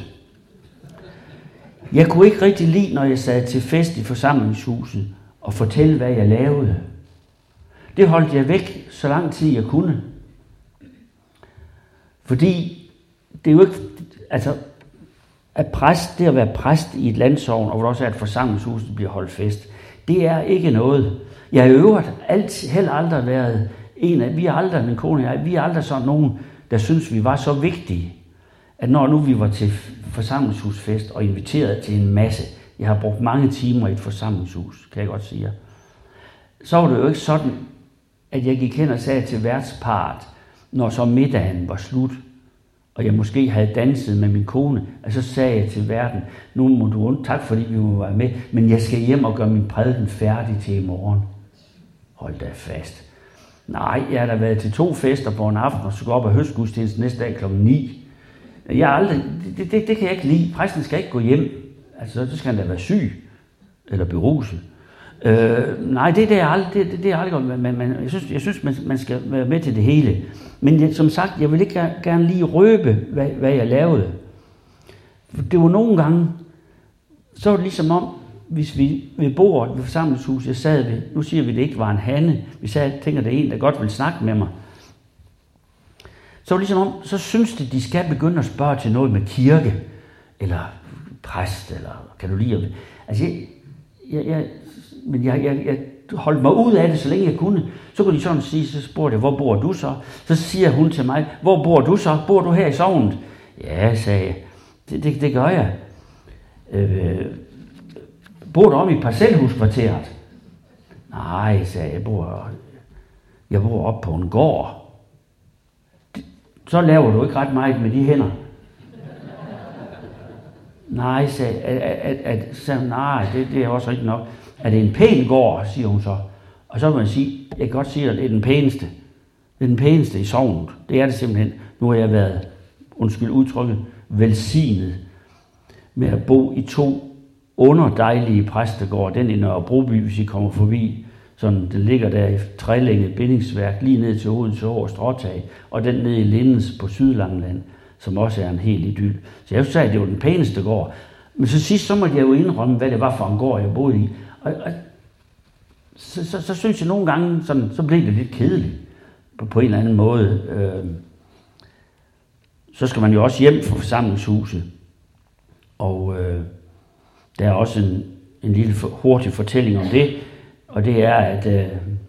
Jeg kunne ikke rigtig lide, når jeg sad til fest i forsamlingshuset, og fortælle, hvad jeg lavede. Det holdt jeg væk så lang tid jeg kunne. Fordi det er jo ikke, altså, at præst, det at være præst i et landsogn, og hvor også er et forsamlingshus, der bliver holdt fest, det er ikke noget. Jeg har i øvrigt alt, heller aldrig været en af, vi er aldrig, min kone og jeg, vi er aldrig sådan nogen, der synes, vi var så vigtige, at når nu vi var til forsamlingshusfest og inviteret til en masse, jeg har brugt mange timer i et forsamlingshus, kan jeg godt sige, så var det jo ikke sådan, at jeg gik hen og sagde til værtsparret, når så middagen var slut, og jeg måske havde danset med min kone, og så sagde jeg til verden, nu må du undre, tak fordi vi må være med, men jeg skal hjem og gøre min prædiken færdig til i morgen. Hold da fast. Nej, jeg har da været til to fester på en aften, og så går op og høstgudstjeneste næste dag klokken ni. Jeg aldrig, det, det, det kan jeg ikke lide. Præsten skal ikke gå hjem. Altså, så skal han da være syg, eller beruset. Øh, nej, det, det er aldrig, det, det, det er aldrig godt. Men, men, jeg synes, jeg synes man, man skal være med til det hele. Men jeg, som sagt, jeg vil ikke gerne lige røbe, hvad, hvad jeg lavede. Det var nogle gange, så var det ligesom om, hvis vi ved bordet ved forsamlingshuset, jeg sad ved, nu siger vi, det ikke var en hanne, vi sad, tænker, det er en, der godt vil snakke med mig. Så var det ligesom om, så synes de, de skal begynde at spørge til noget med kirke, eller præst, eller kan du lide det? Altså, jeg, jeg, jeg, men jeg, jeg, jeg holdt mig ud af det, så længe jeg kunne. Så kunne de sådan sige, så spurgte jeg, hvor bor du så? Så siger hun til mig, hvor bor du så? Bor du her i sognet? Ja, sagde jeg, det, det, det gør jeg. Øh, bor du om i parcelhuskvarteret? Nej, sagde jeg, jeg bor, jeg bor op på en gård. Så laver du ikke ret meget med de hænder. Nej, sagde at, at, at, sagde, nej, det, det er også rigtigt nok. Er det en pæn gård, siger hun så. Og så må jeg sige, jeg kan godt sige, at det er den pæneste. Det er den pæneste i sognet. Det er det simpelthen. Nu har jeg været, undskyld udtrykket, velsignet med at bo i to underdejlige præstegård. Den i Nørre Broby, hvis I kommer forbi. Sådan, den ligger der i trelænget bindingsværk, lige ned til Odense over Stråtag. Og den nede i Lindens på Sydlangeland, som også er en helt idyl. Så jeg sagde, at det var den pæneste gård. Men så sidst, så måtte jeg jo indrømme, hvad det var for en gård, jeg boede i. Og, og så, så, så synes jeg nogle gange, sådan, så blev det lidt kedeligt på, på en eller anden måde. Øh, så skal man jo også hjem fra forsamlingshuset. Og øh, der er også en, en lille for, hurtig fortælling om det. Og det er, at, øh,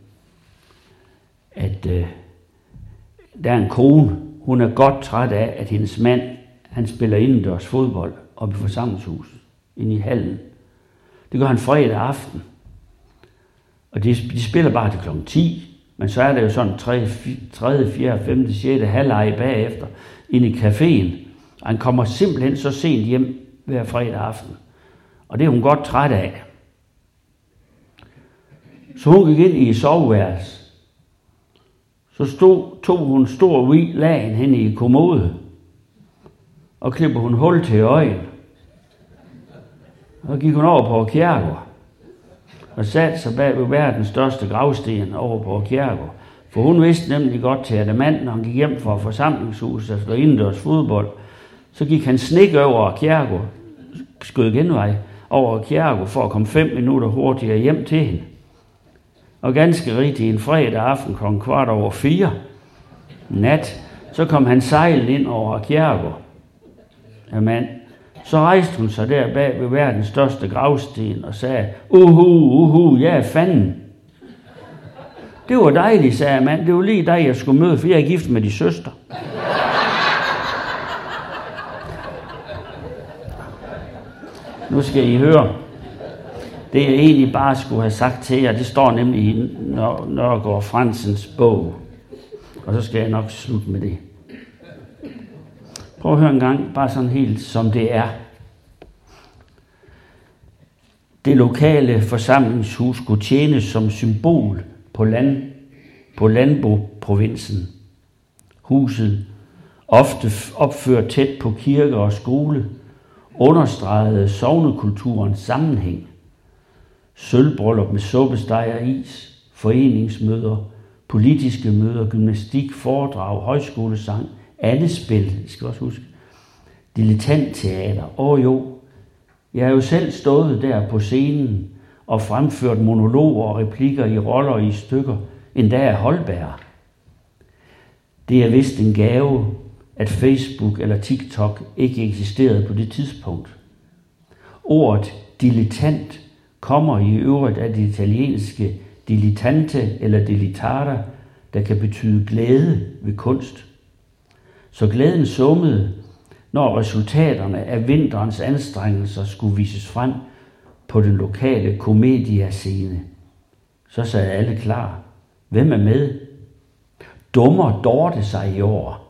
at øh, der er en kone, hun er godt træt af, at hendes mand, han spiller indendørs fodbold oppe i forsamlingshuset, inde i hallen. Det gør han fredag aften. Og de, de spiller bare til klokken ti, men så er der jo sådan tredje, fjerde, femte, sjette halvleg bagefter inde i caféen. Og han kommer simpelthen så sent hjem hver fredag aften. Og det er hun godt træt af. Så hun gik ind i soveværelse. Så stod, tog hun en stor hvid lagen hen i kommode. Og klippede hun hul til øjen. Og gik hun over på kirkegård. Og satte sig bag ved verdens største gravsten over på kirkegård. For hun vidste nemlig godt til, at manden, når han gik hjem fra forsamlingshuset efter indendørs fodbold, så gik han snik over kirkegård, skød genvej over kirkegård for at komme fem minutter hurtigere hjem til hende. Og ganske rigtigt en fredag aften klokken kvart over fire nat, så kom han sejlende ind over kirkegård. Ja, mand. Så rejste hun sig der bag ved verdens største gravsten og sagde, uhu, uhu, jeg er fanden. Det var dejligt, sagde mand. Det var lige dig, jeg skulle møde, for jeg er gift med de søster. Nu skal I høre. Det jeg egentlig bare skulle have sagt til jer, det står nemlig i Nørgaard Fransens bog. Og så skal jeg nok slutte med det. Prøv at høre en gang, bare sådan helt som det er. Det lokale forsamlingshus skulle tjene som symbol på, land, på landboprovinsen. Huset, ofte opført tæt på kirke og skole, understregede sognekulturens sammenhæng. Sølvbryllup med suppesteg og is, foreningsmøder, politiske møder, gymnastik, foredrag, højskolesang, andespil, det skal også huske, dilettantteater. Åh jo, jeg har jo selv stået der på scenen og fremført monologer og replikker i roller i stykker, endda af Holberg. Det er vist en gave, at Facebook eller TikTok ikke eksisterede på det tidspunkt. Ordet dilettant kommer i øvrigt af det italienske dilettante eller dilettare, der kan betyde glæde ved kunst. Så glæden summede, når resultaterne af vinterens anstrengelser skulle vises frem på den lokale komediascene. Så sad alle klar. Hvem er med? Dummer Dorte sig i år.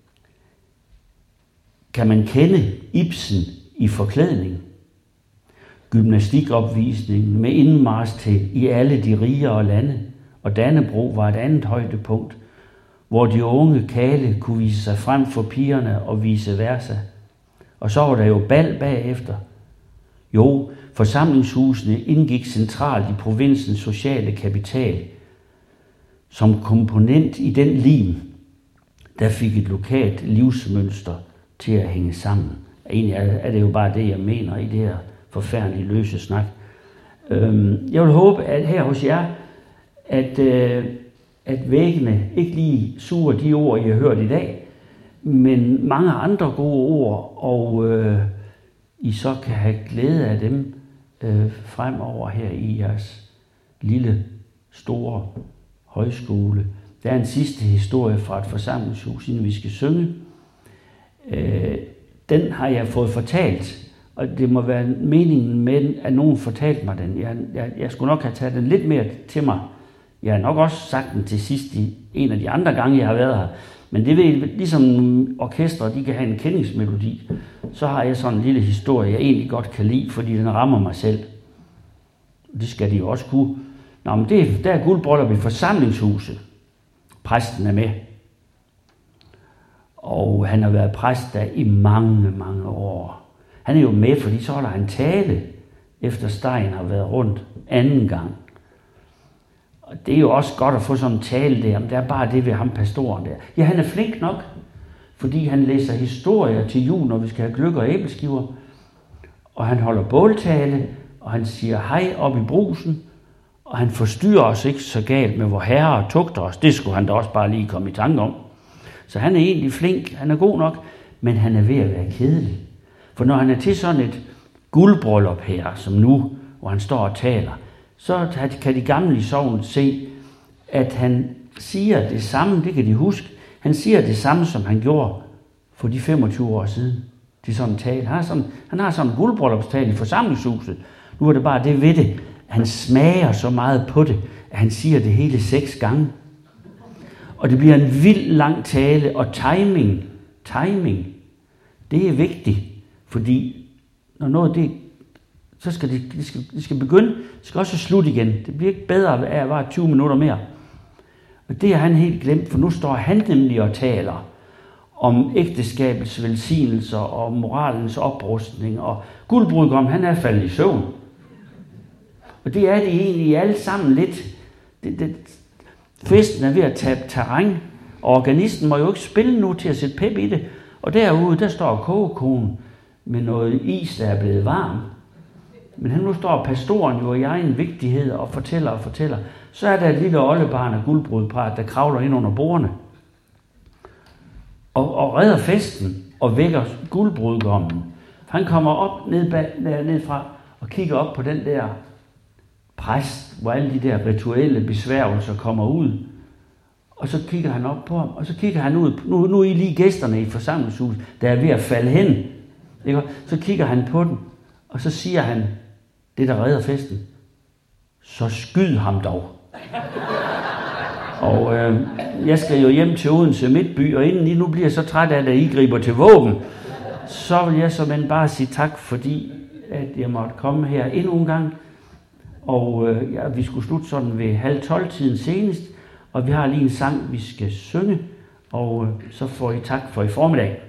Kan man kende Ibsen i forklædning? Gymnastikopvisningen med indmarch til i alle de rigere lande, og Dannebrog var et andet højdepunkt, hvor de unge kale kunne vise sig frem for pigerne og vice versa. Og så var der jo bal bagefter. Jo, forsamlingshusene indgik centralt i provinsens sociale kapital, som komponent i den lim, der fik et lokalt livsmønster til at hænge sammen. Egentlig er det jo bare det, jeg mener i det her forfærdelige løse snak. Jeg vil håbe, at her hos jer, at, at væggene ikke lige suger de ord, I har hørt i dag, men mange andre gode ord, og øh, I så kan have glæde af dem øh, fremover her i jeres lille, store højskole. Der er en sidste historie fra et forsamlingshus, inden vi skal synge. Øh, den har jeg fået fortalt, og det må være meningen med, at nogen fortalte mig den. Jeg, jeg, jeg skulle nok have taget den lidt mere til mig. Jeg har nok også sagt den til sidst i en af de andre gange, jeg har været her. Men det ved ligesom orkestre, de kan have en kendingsmelodi, så har jeg sådan en lille historie, jeg egentlig godt kan lide, fordi den rammer mig selv. Det skal de jo også kunne. Nå, men det, der er guldbryllup i forsamlingshuset. Præsten er med. Og han har været præst der i mange, mange år. Han er jo med, fordi så holder han tale, efter Stein har været rundt anden gang. Og det er jo også godt at få sådan en tale der, men det er bare det ved ham, pastoren der. Ja, han er flink nok, fordi han læser historier til jul, når vi skal have gløgg og æbleskiver. Og han holder båltale, og han siger hej op i brusen, og han forstyrrer os ikke så galt med vor herre og tugter os. Det skulle han da også bare lige komme i tanke om. Så han er egentlig flink, han er god nok, men han er ved at være kedelig. For når han er til sådan et guldbryllup her, som nu, hvor han står og taler, så kan de gamle i sognet se, at han siger det samme, det kan de huske, han siger det samme, som han gjorde for de femogtyve år siden. Det er sådan en tale. Han har sådan, han har sådan en guldbryllupstale i forsamlingshuset. Nu er det bare det ved det. Han smager så meget på det, at han siger det hele seks gange. Og det bliver en vild lang tale, og timing, timing, det er vigtigt, fordi når noget det, så skal det, det, skal, det skal begynde, det skal også slutte igen. Det bliver ikke bedre af at være tyve minutter mere. Og det har han helt glemt, for nu står han nemlig og taler om ægteskabets velsignelser og moralens oprustning, og guldbrudgom, han er faldet i søvn. Og det er det egentlig alle sammen lidt. Det, det, festen er ved at tabe terræn, og organisten må jo ikke spille nu til at sætte pep i det. Og derude, der står kogekonen med noget is, der er blevet varm. Men nu står pastoren jo i egen vigtighed og fortæller og fortæller. Så er der et lille oldebarn af guldbrudpar, der kravler ind under bordene. Og, og redder festen og vækker guldbrudgommen. Han kommer op ned, bag, ned fra og kigger op på den der præst, hvor alle de der rituelle besværgelser kommer ud. Og så kigger han op på ham, og så kigger han ud. Nu, nu er I lige gæsterne i forsamlingshuset, der er ved at falde hen. Ikke? Så kigger han på den, og så siger han, det der redder festen, så skyd ham dog. Og øh, jeg skal jo hjem til Odense Midtby, og inden I nu bliver så træt af, at I griber til våben, så vil jeg såmænd bare sige tak, fordi at jeg måtte komme her endnu en gang. Og øh, ja, vi skulle slutte sådan ved halv tolv tiden senest, og vi har lige en sang, vi skal synge, og øh, så får I tak for i formiddag.